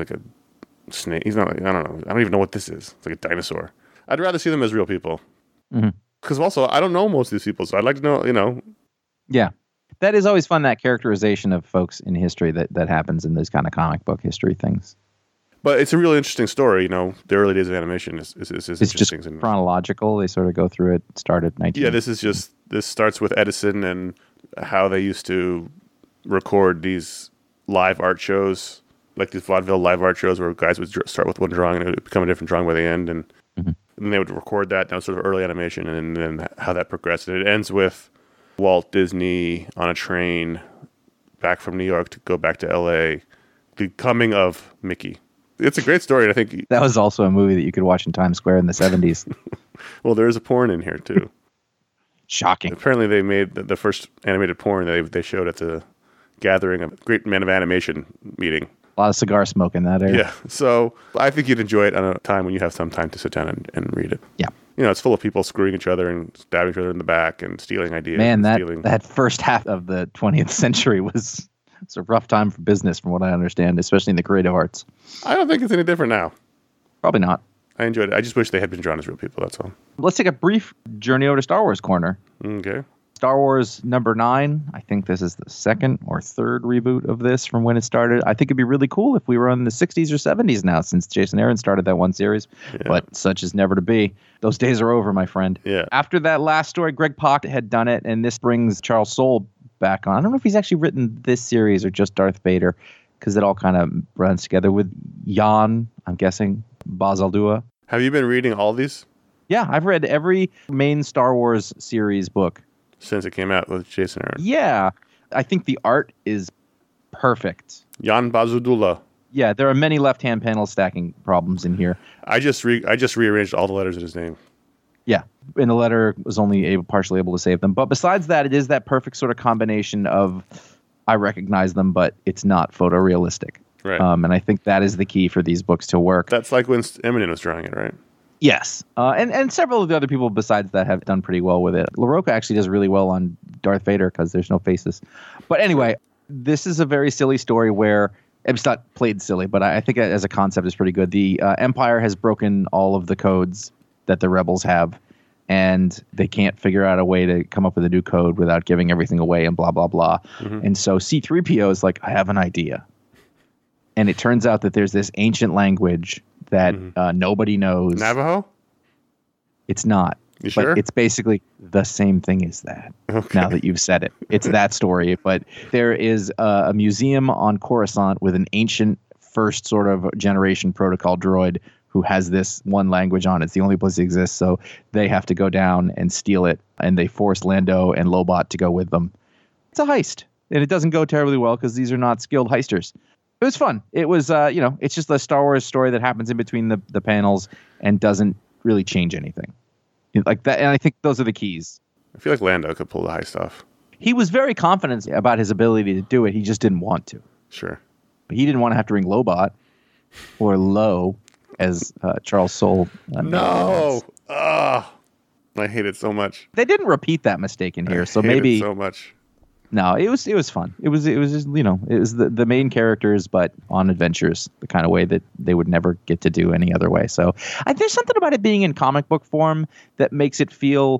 snake. He's not. I don't know. I don't even know what this is. It's like a dinosaur. I'd rather see them as real people. Because also, I don't know most of these people, so I'd like to know. Yeah. That is always fun, that characterization of folks in history that happens in those kind of comic book history things. But it's a really interesting story, The early days of animation is it's interesting. Just chronological. They sort of go through it. Started 19. Yeah, this starts with Edison and how they used to record these live art shows, like these vaudeville live art shows where guys would start with one drawing and it would become a different drawing by the end, and then they would record that. That was sort of early animation, and then how that progressed. And it ends with Walt Disney on a train back from New York to go back to L.A., the coming of Mickey. It's a great story, and I think that was also a movie that you could watch in Times Square in the 70s. Well, there's a porn in here too. Shocking. Apparently, they made the first animated porn they showed at the gathering of Great Men of Animation meeting. A lot of cigar smoke in that area. Yeah, so I think you'd enjoy it on a time when you have some time to sit down and read it. Yeah. It's full of people screwing each other and stabbing each other in the back and stealing ideas. Man, that first half of the 20th century was a rough time for business, from what I understand, especially in the creative arts. I don't think it's any different now. Probably not. I enjoyed it. I just wish they had been drawn as real people, that's all. Let's take a brief journey over to Star Wars Corner. Okay. Star Wars #9. I think this is the second or third reboot of this from when it started. I think it'd be really cool if we were in the 60s or 70s now, since Jason Aaron started that one series. Yeah. But such is never to be. Those days are over, my friend. Yeah. After that last story, Greg Pak had done it, and this brings Charles Soule back on. I don't know if he's actually written this series or just Darth Vader, because it all kind of runs together with Jan, I'm guessing, Bazaldua. Have you been reading all these? Yeah, I've read every main Star Wars series book. Since it came out with Jason Aaron. Yeah. I think the art is perfect. Jan Bazaldua. Yeah, there are many left-hand panel stacking problems in here. I just rearranged all the letters in his name. Yeah, and the letter was only partially able to save them. But besides that, it is that perfect sort of combination of I recognize them, but it's not photorealistic. Right. And I think that is the key for these books to work. That's like when Eminem was drawing it, right? Yes. And several of the other people besides that have done pretty well with it. LaRocca actually does really well on Darth Vader because there's no faces. But anyway, this is a very silly story where it's not played silly, but I think as a concept is pretty good. The Empire has broken all of the codes that the rebels have, and they can't figure out a way to come up with a new code without giving everything away and blah, blah, blah. Mm-hmm. And so C-3PO is like, I have an idea. And it turns out that there's this ancient language that nobody knows. Navajo? It's not. You sure? But it's basically the same thing as that. Okay. Now that you've said it. It's that story. But there is a museum on Coruscant with an ancient first sort of generation protocol droid who has this one language on it. It's the only place it exists. So they have to go down and steal it. And they force Lando and Lobot to go with them. It's a heist. And it doesn't go terribly well because these are not skilled heisters. It was fun. It was, it's just a Star Wars story that happens in between the panels and doesn't really change anything. Like that, and I think those are the keys. I feel like Lando could pull the heist off. He was very confident about his ability to do it. He just didn't want to. Sure. But he didn't want to have to ring Lobot or Lo, as Charles Soule. No. I hate it so much. They didn't repeat that mistake in here, so maybe it so much. No, it was fun. It was just, it was the main characters, but on adventures, the kind of way that they would never get to do any other way. So there's something about it being in comic book form that makes it feel,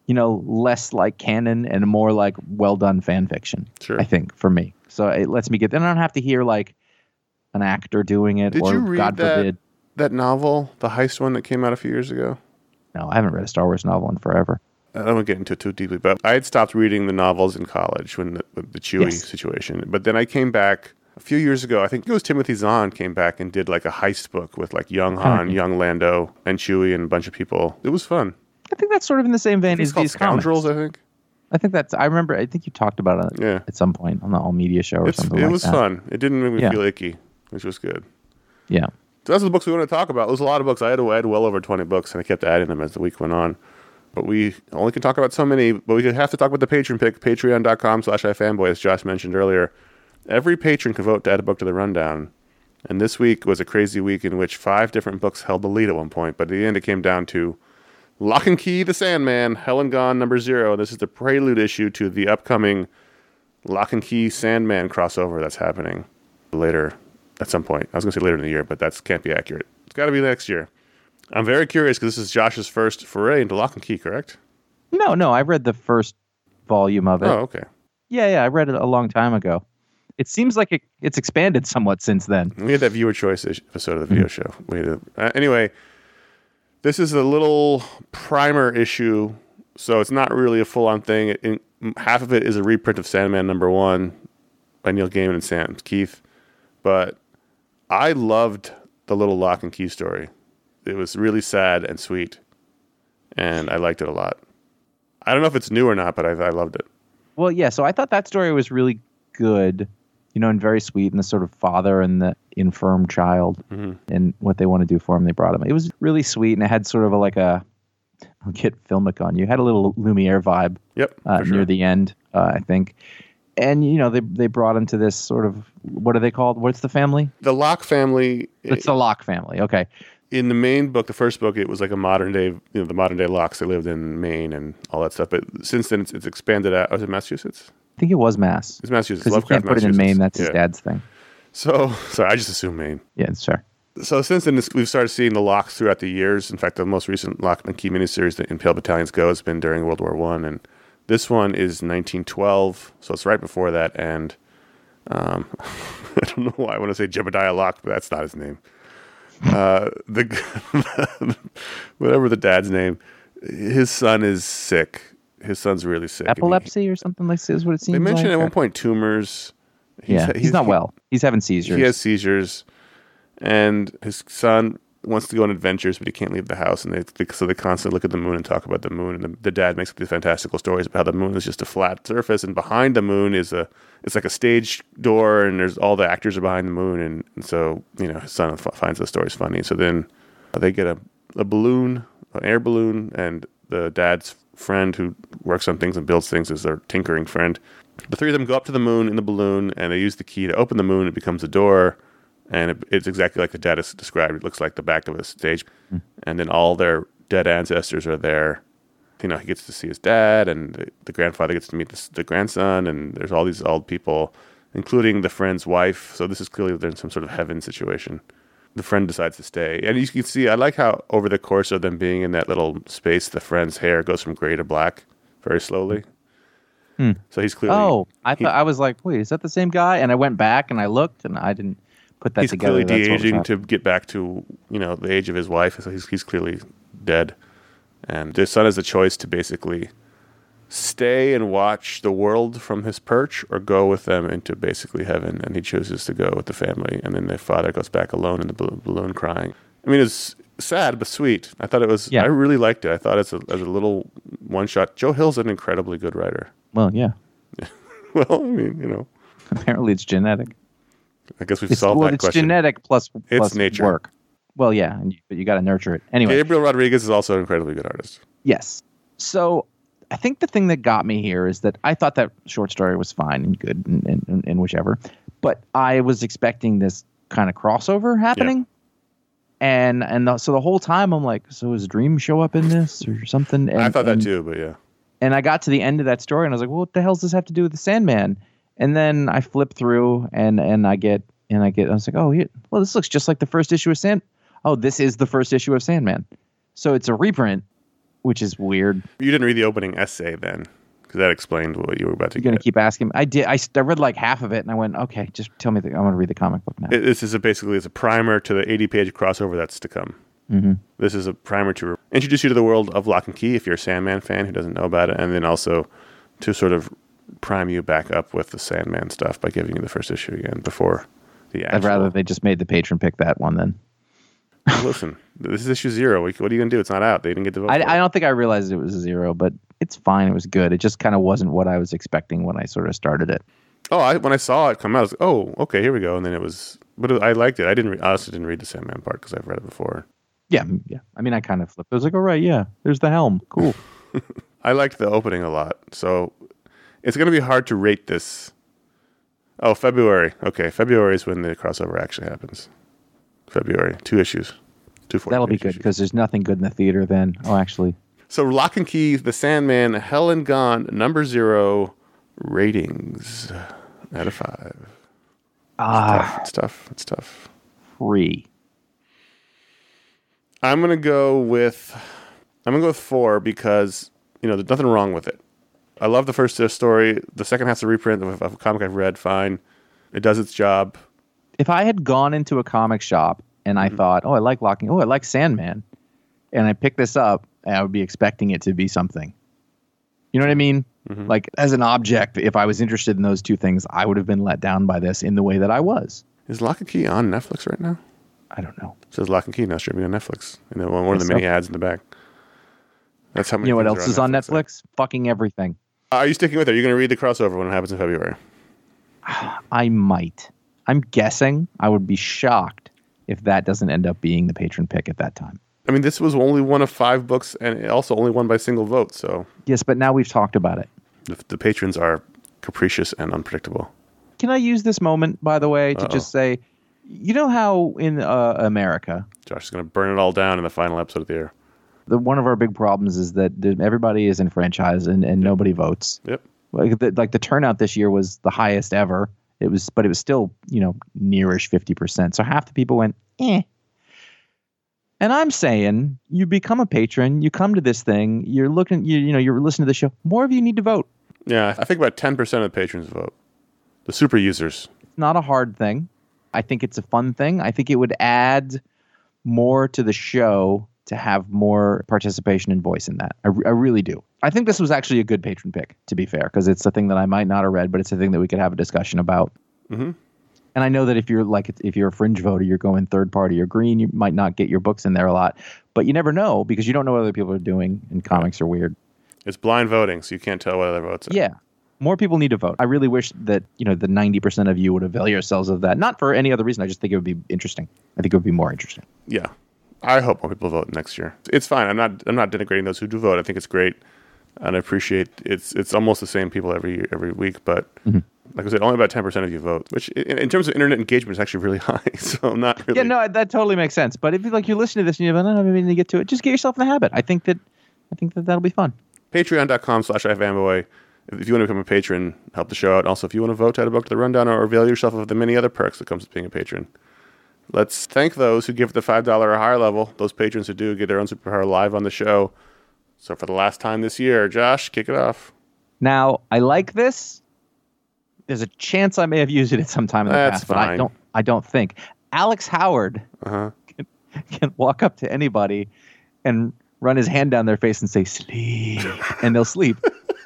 less like canon and more like well done fan fiction. Sure. I think for me. So it lets me then I don't have to hear like an actor doing it. Did or you read God forbid. that novel, the heist one that came out a few years ago? No, I haven't read a Star Wars novel in forever. I don't want to get into it too deeply, but I had stopped reading the novels in college when the Chewie situation. But then I came back a few years ago. I think it was Timothy Zahn came back and did like a heist book with like young Han, young Lando, and Chewie and a bunch of people. It was fun. I think that's sort of in the same vein as these Scoundrels, comics. I think. I think you talked about it at some point on the All Media show or something like that. It was fun. It didn't make me feel icky, which was good. Yeah. So that's the books we want to talk about. It was a lot of books. I had well over 20 books, and I kept adding them as the week went on. But we only can talk about so many. But we have to talk about the patron pick, patreon.com/ifanboy, as Josh mentioned earlier. Every patron can vote to add a book to the rundown. And this week was a crazy week in which 5 different books held the lead at one point. But at the end, it came down to Lock and Key, The Sandman, Hell and Gone, #0. This is the prelude issue to the upcoming Lock and Key Sandman crossover that's happening later at some point. I was going to say later in the year, but that can't be accurate. It's got to be next year. I'm very curious because this is Josh's first foray into Lock and Key, correct? No, I read the first volume of it. Oh, okay. Yeah, I read it a long time ago. It seems like it's expanded somewhat since then. We had that viewer choice episode of the video show. Anyway, this is a little primer issue, so it's not really a full-on thing. Half of it is a reprint of Sandman #1 by Neil Gaiman and Sam Keith, but I loved the little Lock and Key story. It was really sad and sweet, and I liked it a lot. I don't know if it's new or not, but I loved it. Well, yeah, so I thought that story was really good, and very sweet, and the sort of father and the infirm child and what they want to do for him. They brought him. It was really sweet, and it had sort of I'll get filmic on you. It had a little Lumiere vibe near the end, I think. And, they brought him to this sort of, what are they called? What's the family? The Locke family. It's the Locke family. Okay. In the main book, the first book, it was like a modern day, the modern day Locks. They lived in Maine and all that stuff. But since then, it's expanded out. Was it Massachusetts? I think it was Mass. It's Massachusetts. Because you can't put it in Maine. That's his dad's thing. So, sorry, I just assume Maine. Yeah, sure. So since then, we've started seeing the Locks throughout the years. In fact, the most recent Lock and Key miniseries, the Impale Battalions Go, has been during World War I. And This one is 1912, so it's right before that. And I don't know why I want to say Jebediah Locke, but that's not his name. Whatever the dad's name, his son is sick. His son's really sick. Epilepsy or something like this is what it seems like. They mentioned at one point tumors. He's not well. He's having seizures. He has seizures, and his son wants to go on adventures, but he can't leave the house. And so they constantly look at the moon and talk about the moon. And the dad makes these fantastical stories about how the moon is just a flat surface, and behind the moon it's like a stage door, and there's all the actors are behind the moon. And so his son finds those stories funny. So then they get a balloon, an air balloon, and the dad's friend who works on things and builds things is their tinkering friend. The three of them go up to the moon in the balloon, and they use the key to open the moon. It becomes a door, and it's exactly like the dad has described. It looks like the back of a stage. And then all their dead ancestors are there. He gets to see his dad, and the grandfather gets to meet the grandson, and there's all these old people, including the friend's wife. So this is clearly they're in some sort of heaven situation. The friend decides to stay. And you can see, I like how over the course of them being in that little space, the friend's hair goes from gray to black very slowly. So he's clearly... Oh, I was like, wait, is that the same guy? And I went back and I looked, and I didn't put that together. He's clearly de-aging to get back to, the age of his wife. So he's clearly dead. And his son has the choice to basically stay and watch the world from his perch or go with them into basically heaven. And he chooses to go with the family. And then the father goes back alone in the balloon crying. I mean, it's sad but sweet. I thought it was... Yeah. I really liked it. I thought as a little one-shot. Joe Hill's an incredibly good writer. Well, yeah. Well, I mean, Apparently it's genetic. I guess we've solved that question. It's genetic plus nature. Work. Well, yeah, but you got to nurture it. Anyway. Gabriel Rodriguez is also an incredibly good artist. Yes. So I think the thing that got me here is that I thought that short story was fine and good and whichever, but I was expecting this kind of crossover happening. Yeah. So the whole time I'm like, so does Dream show up in this or something? And I thought that too, but yeah. And I got to the end of that story and I was like, well, what the hell does this have to do with the Sandman? And then I flip through and I was like, oh, well, this looks just like the first issue of Oh, this is the first issue of Sandman. So it's a reprint, which is weird. You didn't read the opening essay then, because that explained what you were about to get. You're going to keep asking. I did. I read like half of it and I went, okay, just tell me. I want to read the comic book now. This is basically a primer to the 80-page crossover that's to come. Mm-hmm. This is a primer to introduce you to the world of Lock and Key if you're a Sandman fan who doesn't know about it, and then also to sort of prime you back up with the Sandman stuff by giving you the first issue again before the actual... I'd rather they just made the patron pick that one then. Listen, this is issue 0. What are you going to do? It's not out. They didn't get the vote. I don't think I realized it was a 0, but it's fine. It was good. It just kind of wasn't what I was expecting when I sort of started it. Oh, when I saw it come out, I was like, oh, okay, here we go. And then it was... But I liked it. I honestly didn't read the Sandman part because I've read it before. Yeah. I mean, I kind of flipped. I was like, all right, yeah, there's the helm. Cool. I liked the opening a lot. So it's going to be hard to rate this. Oh, February. Okay, February is when the crossover actually happens. February. 2 issues. 2 That'll be good because there's nothing good in the theater then. Oh, actually. So Lock and Key, The Sandman, Hell and Gone, number 0, ratings out of 5. It's tough. 3. I'm gonna go with 4 because there's nothing wrong with it. I love the first story. The second half's a reprint of a comic I've read. Fine, it does its job. If I had gone into a comic shop and I thought, I like I like Sandman, and I picked this up, I would be expecting it to be something. You know what I mean? Mm-hmm. Like as an object, if I was interested in those two things, I would have been let down by this in the way that I was. Is Lock and Key on Netflix right now? I don't know. It says Lock and Key now streaming on Netflix. And then one of the mini ads in the back. That's how many. You know what else is on Netflix? Fucking everything. Are you sticking with it? Are you going to read the crossover when it happens in February? I might. I'm guessing. I would be shocked if that doesn't end up being the patron pick at that time. I mean, this was only one of 5 books, and it also only won by single vote. So yes, but now we've talked about it. The patrons are capricious and unpredictable. Can I use this moment, by the way, to just say, you know how in America, Josh is going to burn it all down in the final episode of the year. One of our big problems is that everybody is enfranchised and nobody votes. Yep. Like the turnout this year was the highest ever. It was still, nearish 50%. So half the people went, eh. And I'm saying you become a patron, you come to this thing, you're looking, you're listening to the show. More of you need to vote. Yeah, I think about 10% of the patrons vote. The super users. It's not a hard thing. I think it's a fun thing. I think it would add more to the show to have more participation and voice in that. I really do. I think this was actually a good patron pick, to be fair, because it's a thing that I might not have read, but it's a thing that we could have a discussion about. Mm-hmm. And I know that if you're a fringe voter, you're going third party or green, you might not get your books in there a lot. But you never know because you don't know what other people are doing, and comics are weird. It's blind voting, so you can't tell what other votes are. Yeah. More people need to vote. I really wish that, the 90% of you would avail yourselves of that. Not for any other reason. I just think it would be interesting. I think it would be more interesting. Yeah. I hope more people vote next year. It's fine. I'm not denigrating those who do vote. I think it's great. And I appreciate it's almost the same people every week, but like I said, only about 10% of you vote, which in terms of internet engagement is actually really high. So I'm not really. Yeah, no, that totally makes sense. But if you're listening to this and you're like, I don't know, maybe I need to get to it, just get yourself in the habit. I think that that'll be fun. Patreon.com/ifanboy. If you want to become a patron, help the show out. Also, if you want to vote to add a book to the rundown or avail yourself of the many other perks that comes with being a patron. Let's thank those who give the $5 or higher level, those patrons who do get their own superpower live on the show. So for the last time this year, Josh, kick it off. Now, I like this. There's a chance I may have used it at some time in the That's past, but fine. I don't think. Alex Howard can walk up to anybody and run his hand down their face and say, sleep, and they'll sleep.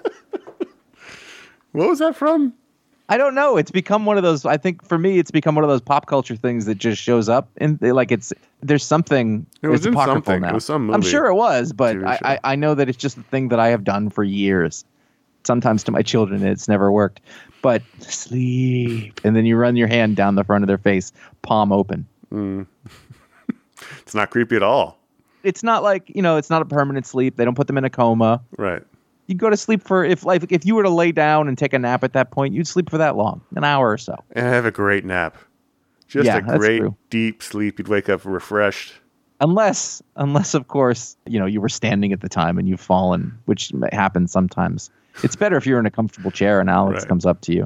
What was that from? I don't know. It's become one of those. I think for me, it's become one of those pop culture things that just shows up, and there's something. It was it's in apocryphal something. now. It was some movie. I'm sure it was, but TV show. I know that it's just a thing that I have done for years. Sometimes to my children, it's never worked. But sleep, and then you run your hand down the front of their face, palm open. It's not creepy at all. It's not like it's not a permanent sleep. They don't put them in a coma. Right. You go to sleep for if you were to lay down and take a nap at that point, you'd sleep for that long, an hour or so. And have a great nap. Just Yeah, a that's great true. deep sleep. You'd wake up refreshed. Unless of course, you were standing at the time and you've fallen, which happens sometimes. It's better if you're in a comfortable chair and Alex Right. comes up to you.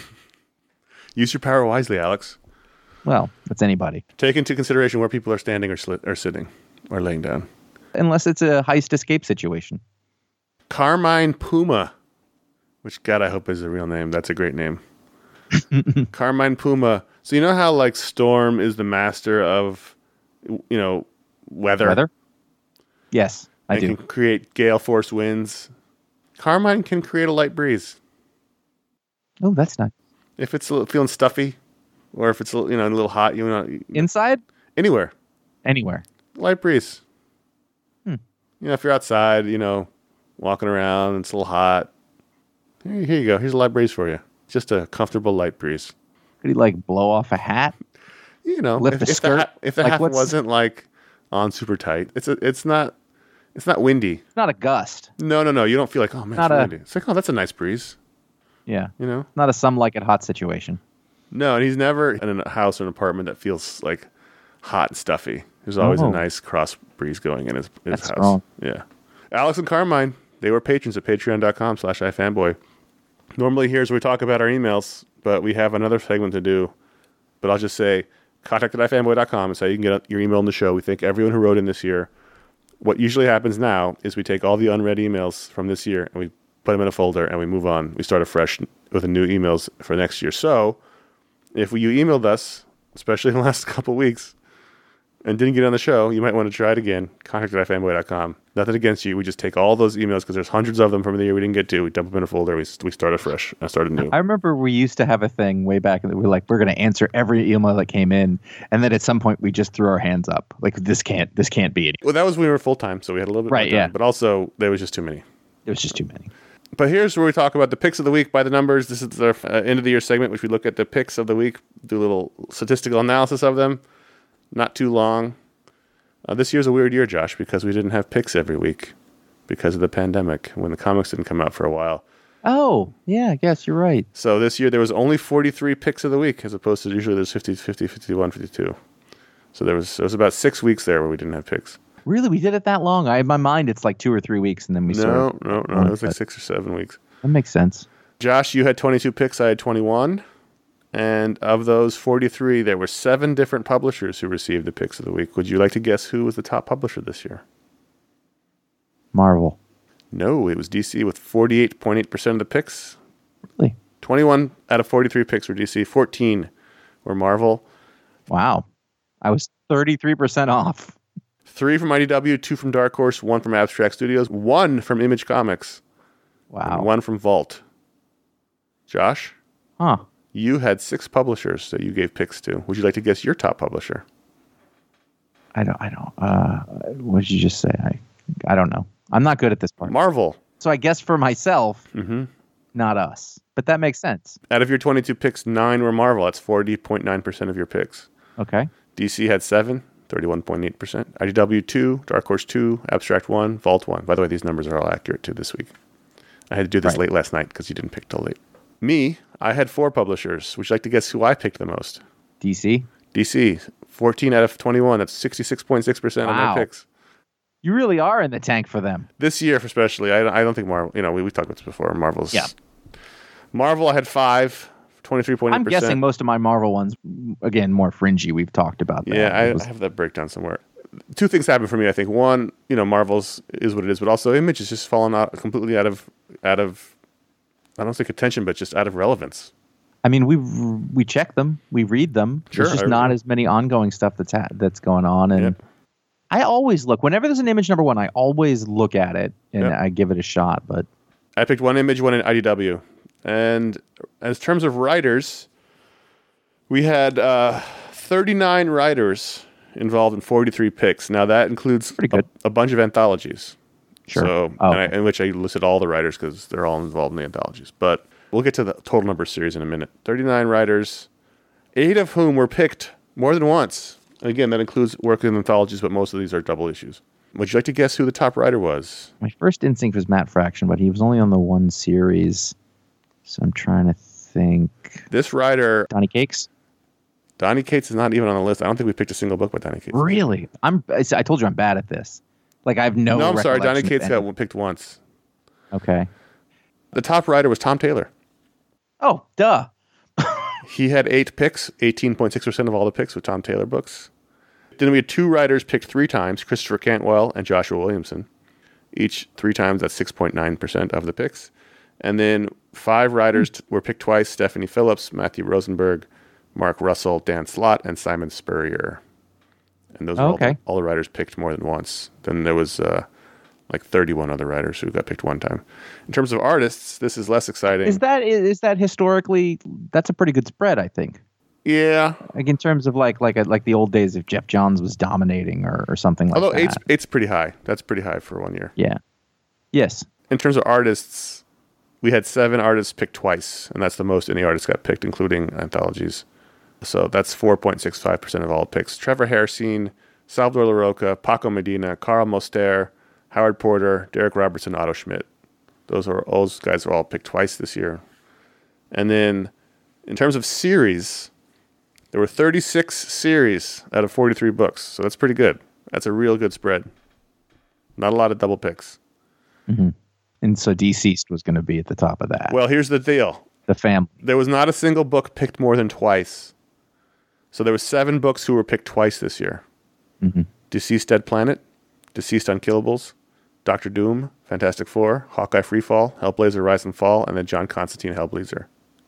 Use your power wisely, Alex. Well, that's anybody. Take into consideration where people are standing or sitting or laying down. Unless it's a heist escape situation. Carmine Puma, which God I hope is a real name. That's a great name. Carmine Puma. So you know how like Storm is the master of weather? Weather? Yes, I and do. can create gale force winds. Carmine can create a light breeze. Oh, that's not If it's feeling stuffy, or if it's a little hot, inside? anywhere, Anywhere. light breeze. If you're outside, walking around, and it's a little hot. Here you go. Here's a light breeze for you. Just a comfortable light breeze. Could he blow off a hat? Lift the skirt? If the hat wasn't on super tight, it's not windy. It's not a gust. No. You don't feel like, oh man, Not it's a- windy. It's like, oh, that's a nice breeze. Yeah. You know. Not a some like it hot situation. No, and he's never in a house or an apartment that feels like hot and stuffy. There's always a Oh. nice cross breeze going in his That's house. strong. Yeah. Alex and Carmine, they were patrons at patreon.com/ifanboy. Normally here's where we talk about our emails, but we have another segment to do. But I'll just say, contact@ifanboy.com is how you can get your email on the show. We thank everyone who wrote in this year. What usually happens now is we take all the unread emails from this year and we put them in a folder and we move on. We start afresh with the new emails for next year. So if you emailed us, especially in the last couple weeks, and didn't get on the show, you might want to try it again. Contact@ifanboy.com. Nothing against you. We just take all those emails because there's hundreds of them from the year we didn't get to. We dump them in a folder. We start afresh. I started new. I remember we used to have a thing way back that we're going to answer every email that came in, and then at some point we just threw our hands up. Like this can't be any. Well, that was when we were full time, so we had a little bit Right, more time. yeah. But also, there was just too many. It was just too many. But here's where we talk about the picks of the week by the numbers. This is our end of the year segment, which we look at the picks of the week, do a little statistical analysis of them. Not too long. This year's a weird year, Josh, because we didn't have picks every week because of the pandemic when the comics didn't come out for a while. Oh, yeah, I guess you're right. So this year there was only 43 picks of the week as opposed to usually there's 50, 51, 52. So there was about 6 weeks there where we didn't have picks. Really, we did it that long? In my mind, it's like 2 or 3 weeks, and then we No. It was like but 6 or 7 weeks. that makes sense. Josh, you had 22 picks. I had 21. And of those 43, there were 7 different publishers who received the picks of the week. Would you like to guess who was the top publisher this year? Marvel. No, it was DC with 48.8% of the picks. Really? 21 out of 43 picks were DC. 14 were Marvel. Wow. I was 33% off. 3 from IDW, 2 from Dark Horse, 1 from Abstract Studios, 1 from Image Comics, Wow. and 1 from Vault. Josh, Huh. you had 6 publishers that you gave picks to. Would you like to guess your top publisher? I don't. What did you just say? I don't know. I'm not good at this part. Marvel. So I guess for myself, Mm-hmm. not us. But that makes sense. Out of your 22 picks, 9 were Marvel. That's 40.9% of your picks. Okay. DC had 7, 31.8%. IDW 2, Dark Horse 2, Abstract 1, Vault 1. By the way, these numbers are all accurate too this week. I had to do this late last night because you didn't pick till late. Me, I had 4 publishers. Would you like to guess who I picked the most? DC. DC, 14 out of 21. That's 66.6% of my Wow. picks. You really are in the tank for them. This year, especially, I don't think Marvel, we talked about this before. Marvel's. Yeah. Marvel, I had 5, 23.8%. I'm guessing most of my Marvel ones, again, more fringy. We've talked about that. Yeah, It was- I have that breakdown somewhere. 2 things happened for me, I think. One, Marvel's is what it is, but also Image is just fallen out completely out of I don't say contention, but just out of relevance. I mean, we check them, we read them. Sure, There's just I not agree. as many ongoing stuff that's going on, and Yep. I always look whenever there's an Image number 1. I always look at it and Yep. I give it a shot. But I picked 1 Image, 1 in IDW. And as terms of writers, we had 39 writers involved in 43 picks. Now, that includes Pretty good. a bunch of anthologies. Sure. So, Oh, in which I listed all the writers because they're all involved in the anthologies. But we'll get to the total number of series in a minute. 39 writers, 8 of whom were picked more than once. And again, that includes work in anthologies, but most of these are double issues. Would you like to guess who the top writer was? my first instinct was Matt Fraction, but he was only on the one series. So I'm trying to think. This writer, Donnie Cates? Donnie Cates, is not even on the list. I don't think we picked a single book by Donnie Cates. Really? I told you I'm bad at this. Like I have no. No, I'm sorry. Donnie recollection Cates of got any- picked once. Okay. The top writer was Tom Taylor. Oh, duh. He had 8 picks. 18.6% of all the picks were Tom Taylor books. Then we had 2 writers picked 3 times, Christopher Cantwell and Joshua Williamson. Each 3 times, that's 6.9% of the picks. And then 5 writers were picked twice, Stephanie Phillips, Matthew Rosenberg, Mark Russell, Dan Slott, and Simon Spurrier. And those were Okay. all the writers picked more than once. Then there was like 31 other writers who got picked one time. In terms of artists, this is less exciting. Is that historically? That's a pretty good spread, I think. Yeah. Like in terms of like the old days if Jeff Johns was dominating or something like Although that. eight's pretty high. That's pretty high for 1 year. Yeah. Yes. In terms of artists, we had 7 artists picked twice, and that's the most any artist got picked, including anthologies. So that's 4.65% of all picks. Trevor Hairsine, Salvador LaRocca, Paco Medina, Carl Moster, Howard Porter, Derek Robertson, Otto Schmidt. Those guys are all picked twice this year. And then in terms of series, there were 36 series out of 43 books. So that's pretty good. That's a real good spread. Not a lot of double picks. And so Deceased was going to be at the top of that. Well, here's the deal. The family. There was not a single book picked more than twice. So there were 7 books who were picked twice this year. Deceased Dead Planet, Deceased Unkillables, Doctor Doom, Fantastic Four, Hawkeye Freefall, Hellblazer Rise and Fall, and then John Constantine Hellblazer.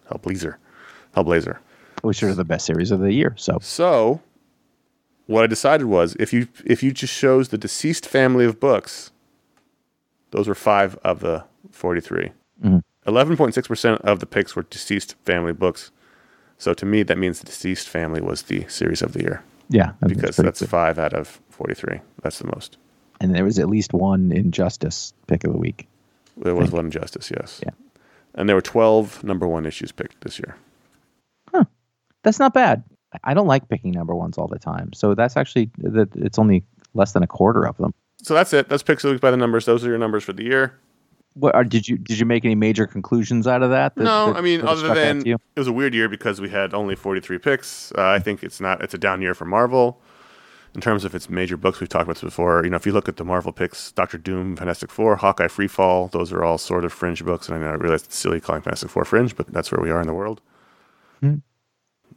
Which are the best series of the year. So what I decided was if you just chose the Deceased family of books, those were 5 of the 43. 11.6% of the picks were Deceased family books. So to me, that means the Deceased family was the series of the year. Yeah. Because pretty that's good. 5 out of 43. That's the most. And there was at least one Injustice pick of the week. There was one Injustice, yes. Yeah. And there were 12 number 1 issues picked this year. That's not bad. I don't like picking number ones all the time. So that's actually it's only less than a quarter of them. So that's it. That's picks of the week by the numbers. Those are your numbers for the year. Did you make any major conclusions out of that? No, I mean, that other stuck out than to you? it was a weird year because we had only 43 picks. I think it's a down year for Marvel. In terms of its major books, we've talked about this before. If you look at the Marvel picks, Doctor Doom, Fantastic Four, Hawkeye Freefall, those are all sort of fringe books. And I realize it's silly calling Fantastic Four fringe, but that's where we are in the world.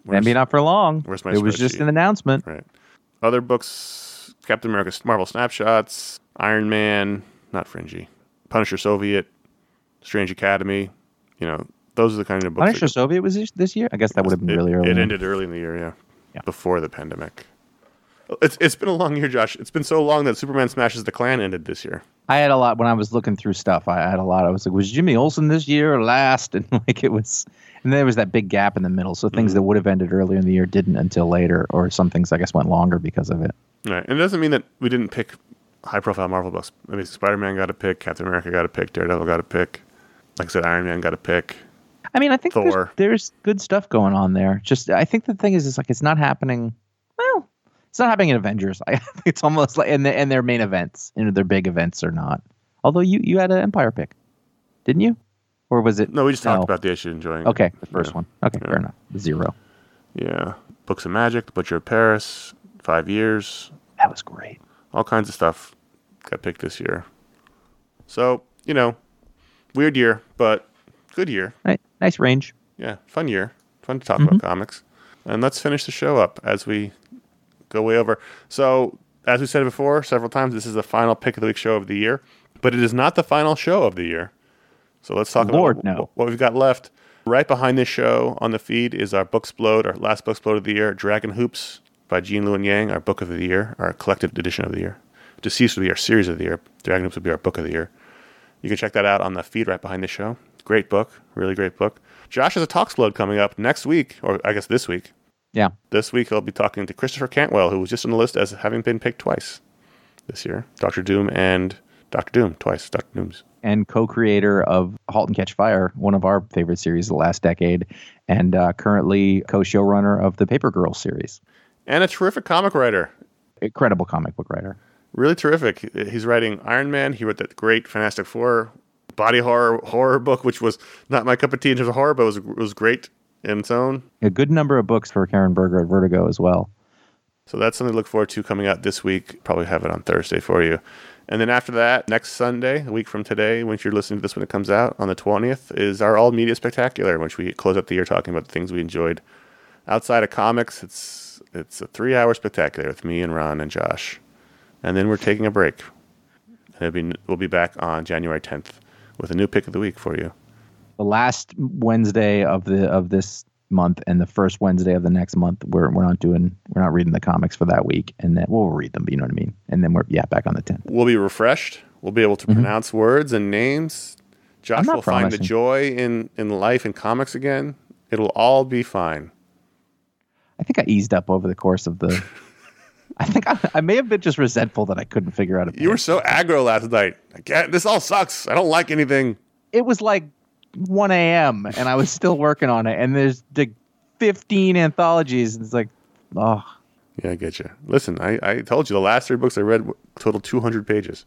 Maybe not for long. Where's my It was just spreadsheet? an announcement. Right. Other books, Captain America Marvel Snapshots, Iron Man, not Fringy, Punisher Soviet, Strange Academy. Those are the kind of books. Punisher Soviet was this year? I guess that would have been really early. It on. ended early in the year, Yeah. before the pandemic. It's been a long year, Josh. It's been so long that Superman Smashes the Klan ended this year. I had a lot when I was looking through stuff. I had a lot. I was like, was Jimmy Olsen this year or last? And it was, and there was that big gap in the middle. So things that would have ended earlier in the year didn't until later, or some things I guess went longer because of it. Right. And it doesn't mean that we didn't pick high-profile Marvel books. I mean, Spider-Man got a pick, Captain America got a pick, Daredevil got a pick. Like I said, Iron Man got a pick. I mean, I think Thor. there's good stuff going on there. Just I think the thing is like it's not happening. Well, it's not happening in Avengers. I think it's almost like in their main events, their big events or not. Although you had an Empire pick, didn't you? Or was it? No, we just talked about the issue enjoying. Okay, the first Yeah. one. Okay, fair enough. 0. Yeah. Books of Magic, The Butcher of Paris, 5 Years, That was great. all kinds of stuff got picked this year. So, weird year, but good year. Right, nice range. Yeah, fun year. Fun to talk about comics. And let's finish the show up as we go way over. So, as we said before several times, this is the final pick of the week show of the year, but it is not the final show of the year. So let's talk Lord, about no. what we've got left. Right behind this show on the feed is our Booksplode, our last Booksplode of the year, Dragon Hoops by Gene Luen Yang, our book of the year, our collected edition of the year. Deceased would be our series of the year. Dragon Hoops would be our book of the year. You can check that out on the feed right behind this show. Great book, really great book. Josh has a Talksplode coming up next week, or I guess this week. Yeah. This week he'll be talking to Christopher Cantwell, who was just on the list as having been picked twice this year. Dr. Doom and Dr. Doom, twice, Dr. Dooms. And co-creator of *Halt and Catch Fire*, one of our favorite series of the last decade, and currently co-showrunner of the Paper Girls series. And a terrific comic writer. Incredible comic book writer. Really terrific. He's writing Iron Man. He wrote that great Fantastic Four body horror book, which was not my cup of tea in terms of horror, but it was great in its own. A good number of books for Karen Berger at Vertigo as well. So that's something to look forward to coming out this week. Probably have it on Thursday for you. And then after that, next Sunday, a week from today, once you're listening to this when it comes out, on the 20th, is our All Media Spectacular, in which we close out the year talking about the things we enjoyed. Outside of comics, it's a 3-hour spectacular with me and Ron and Josh. And then we're taking a break. And we'll be back on January 10th with a new pick of the week for you. The last Wednesday of this month and the first Wednesday of the next month, we're not reading the comics for that week, and then we'll read them. But you know what I mean. And then we're back on the 10th. We'll be refreshed. We'll be able to pronounce words and names. Josh will find the joy in life and comics again. It'll all be fine. I think I eased up over the course of the. I think I may have been just resentful that I couldn't figure out. You were so aggro last night. This all sucks. I don't like anything. It was like 1 a.m. and I was still working on it. And there's like 15 anthologies. And it's like, oh. Yeah, I get you. Listen, I told you the last 3 books I read total 200 pages.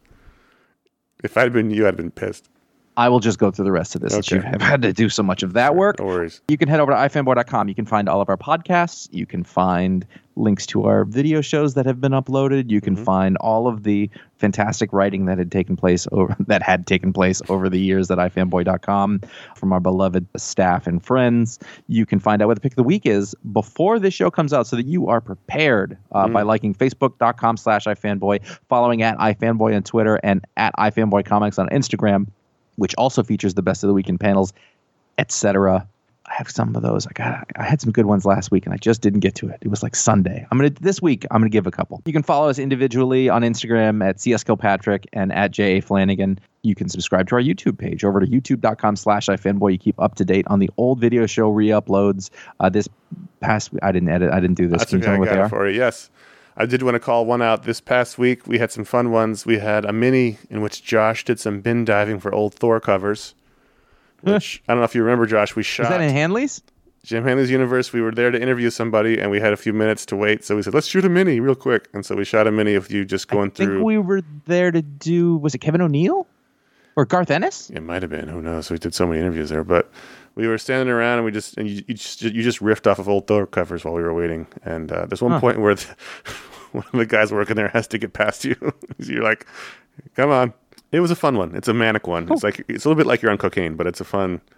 If I'd been you, I'd been pissed. I will just go through the rest of this since you have had to do so much of that work. No worries. You can head over to ifanboy.com. You can find all of our podcasts. You can find links to our video shows that have been uploaded. You can find all of the fantastic writing that had taken place over the years at ifanboy.com from our beloved staff and friends. You can find out what the pick of the week is before this show comes out so that you are prepared by liking facebook.com/ifanboy, following at ifanboy on Twitter and at ifanboycomics on Instagram, which also features the best of the weekend panels, etc. I have some of those. I had some good ones last week, and I just didn't get to it. It was like Sunday. This week, I'm gonna give a couple. You can follow us individually on Instagram at CSKilpatrick and at J.A. Flanagan. You can subscribe to our YouTube page over to youtube.com/ifanboy. You keep up to date on the old video show re-uploads. This past week, I didn't edit. I didn't do this. That's Can you tell me what they are? For you. Yes. I did want to call one out this past week. We had some fun ones. We had a mini in which Josh did some bin diving for old Thor covers. Which I don't know if you remember, Josh. We shot. Is that in Hanley's? Jim Hanley's Universe. We were there to interview somebody, and we had a few minutes to wait. So we said, let's shoot a mini real quick. And so we shot a mini of you just going through. I think we were there to do, was it Kevin O'Neill? Or Garth Ennis? It might have been. Who knows? We did so many interviews there. But we were standing around, and you just riffed off of old Thor covers while we were waiting. And there's one point where one of the guys working there has to get past you. You're like, come on. It was a fun one. It's a manic one. Cool. It's a little bit like you're on cocaine, but it's a fun.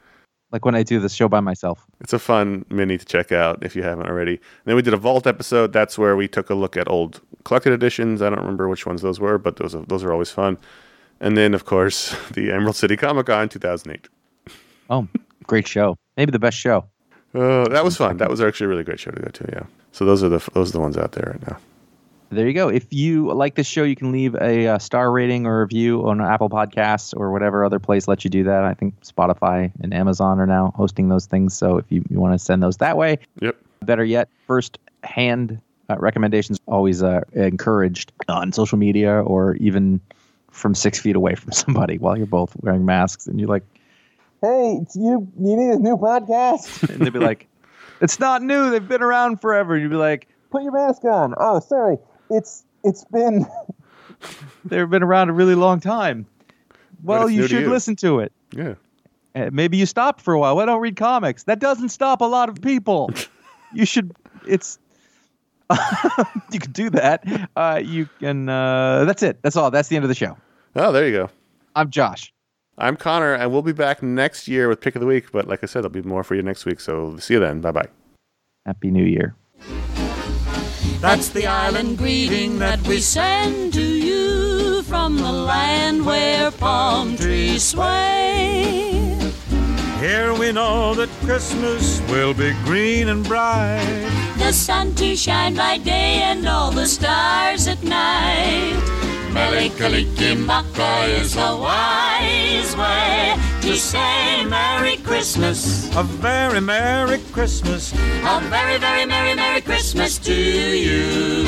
Like when I do the show by myself. It's a fun mini to check out if you haven't already. And then we did a Vault episode. That's where we took a look at old collected editions. I don't remember which ones those were, but those are always fun. And then, of course, the Emerald City Comic Con 2008. Oh, great show. Maybe the best show. That was fun. That was actually a really great show to go to, yeah. So those are the ones out there right now. There you go. If you like this show, you can leave a star rating or review on Apple Podcasts or whatever other place lets you do that. I think Spotify and Amazon are now hosting those things. So if you want to send those that way, yep. Better yet, first-hand recommendations always encouraged on social media or even from 6 feet away from somebody while you're both wearing masks and you're like, hey, it's you need a new podcast? And they'd be like, it's not new. They've been around forever. And you'd be like, put your mask on. Oh, sorry. It's been they've been around a really long time. Well, you should listen to it. Yeah. Maybe you stopped for a while. Why don't read comics? That doesn't stop a lot of people. You should. It's you can do that. You can. That's it. That's all. That's the end of the show. Oh, there you go. I'm Josh. I'm Connor, and we'll be back next year with Pick of the Week. But like I said, there'll be more for you next week. So see you then. Bye bye. Happy New Year. That's the island greeting that we send to you from the land where palm trees sway. Here we know that Christmas will be green and bright. The sun to shine by day and all the stars at night. Mele Kalikimaka is a wise way to say Merry Christmas. A very Merry Christmas. A very, very Merry, Merry Christmas to you.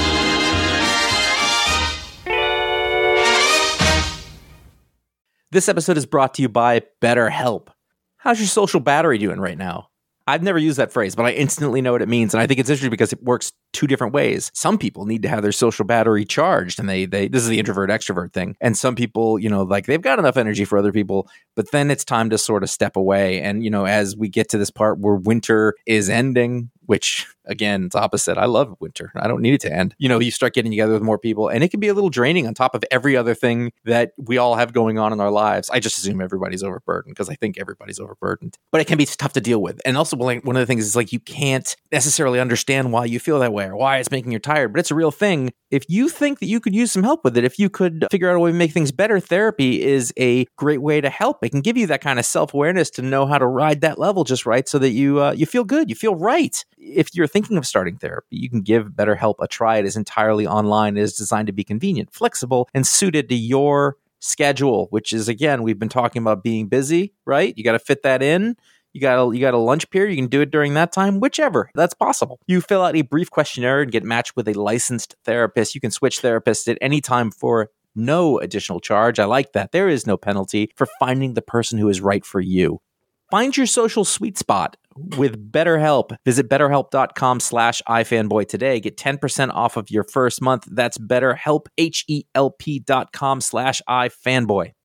This episode is brought to you by BetterHelp. How's your social battery doing right now? I've never used that phrase, but I instantly know what it means. And I think it's interesting because it works two different ways. Some people need to have their social battery charged, and they this is the introvert extrovert thing. And some people, like they've got enough energy for other people, but then it's time to sort of step away. And, as we get to this part where winter is ending, which again, it's opposite. I love winter. I don't need it to end. You start getting together with more people, and it can be a little draining on top of every other thing that we all have going on in our lives. I just assume everybody's overburdened because I think everybody's overburdened, but it can be tough to deal with. And also, one of the things is like you can't necessarily understand why you feel that way or why it's making you tired, but it's a real thing. If you think that you could use some help with it, if you could figure out a way to make things better, therapy is a great way to help. It can give you that kind of self-awareness to know how to ride that level just right so that you feel good, you feel right. If you're thinking of starting therapy, you can give BetterHelp a try. It is entirely online. It is designed to be convenient, flexible, and suited to your schedule, which is, again, we've been talking about being busy, right? You got to fit that in. You got a lunch period. You can do it during that time, whichever. That's possible. You fill out a brief questionnaire and get matched with a licensed therapist. You can switch therapists at any time for no additional charge. I like that. There is no penalty for finding the person who is right for you. Find your social sweet spot with BetterHelp. Visit BetterHelp.com/iFanboy today. Get 10% off of your first month. That's BetterHelp, HELP.com/iFanboy.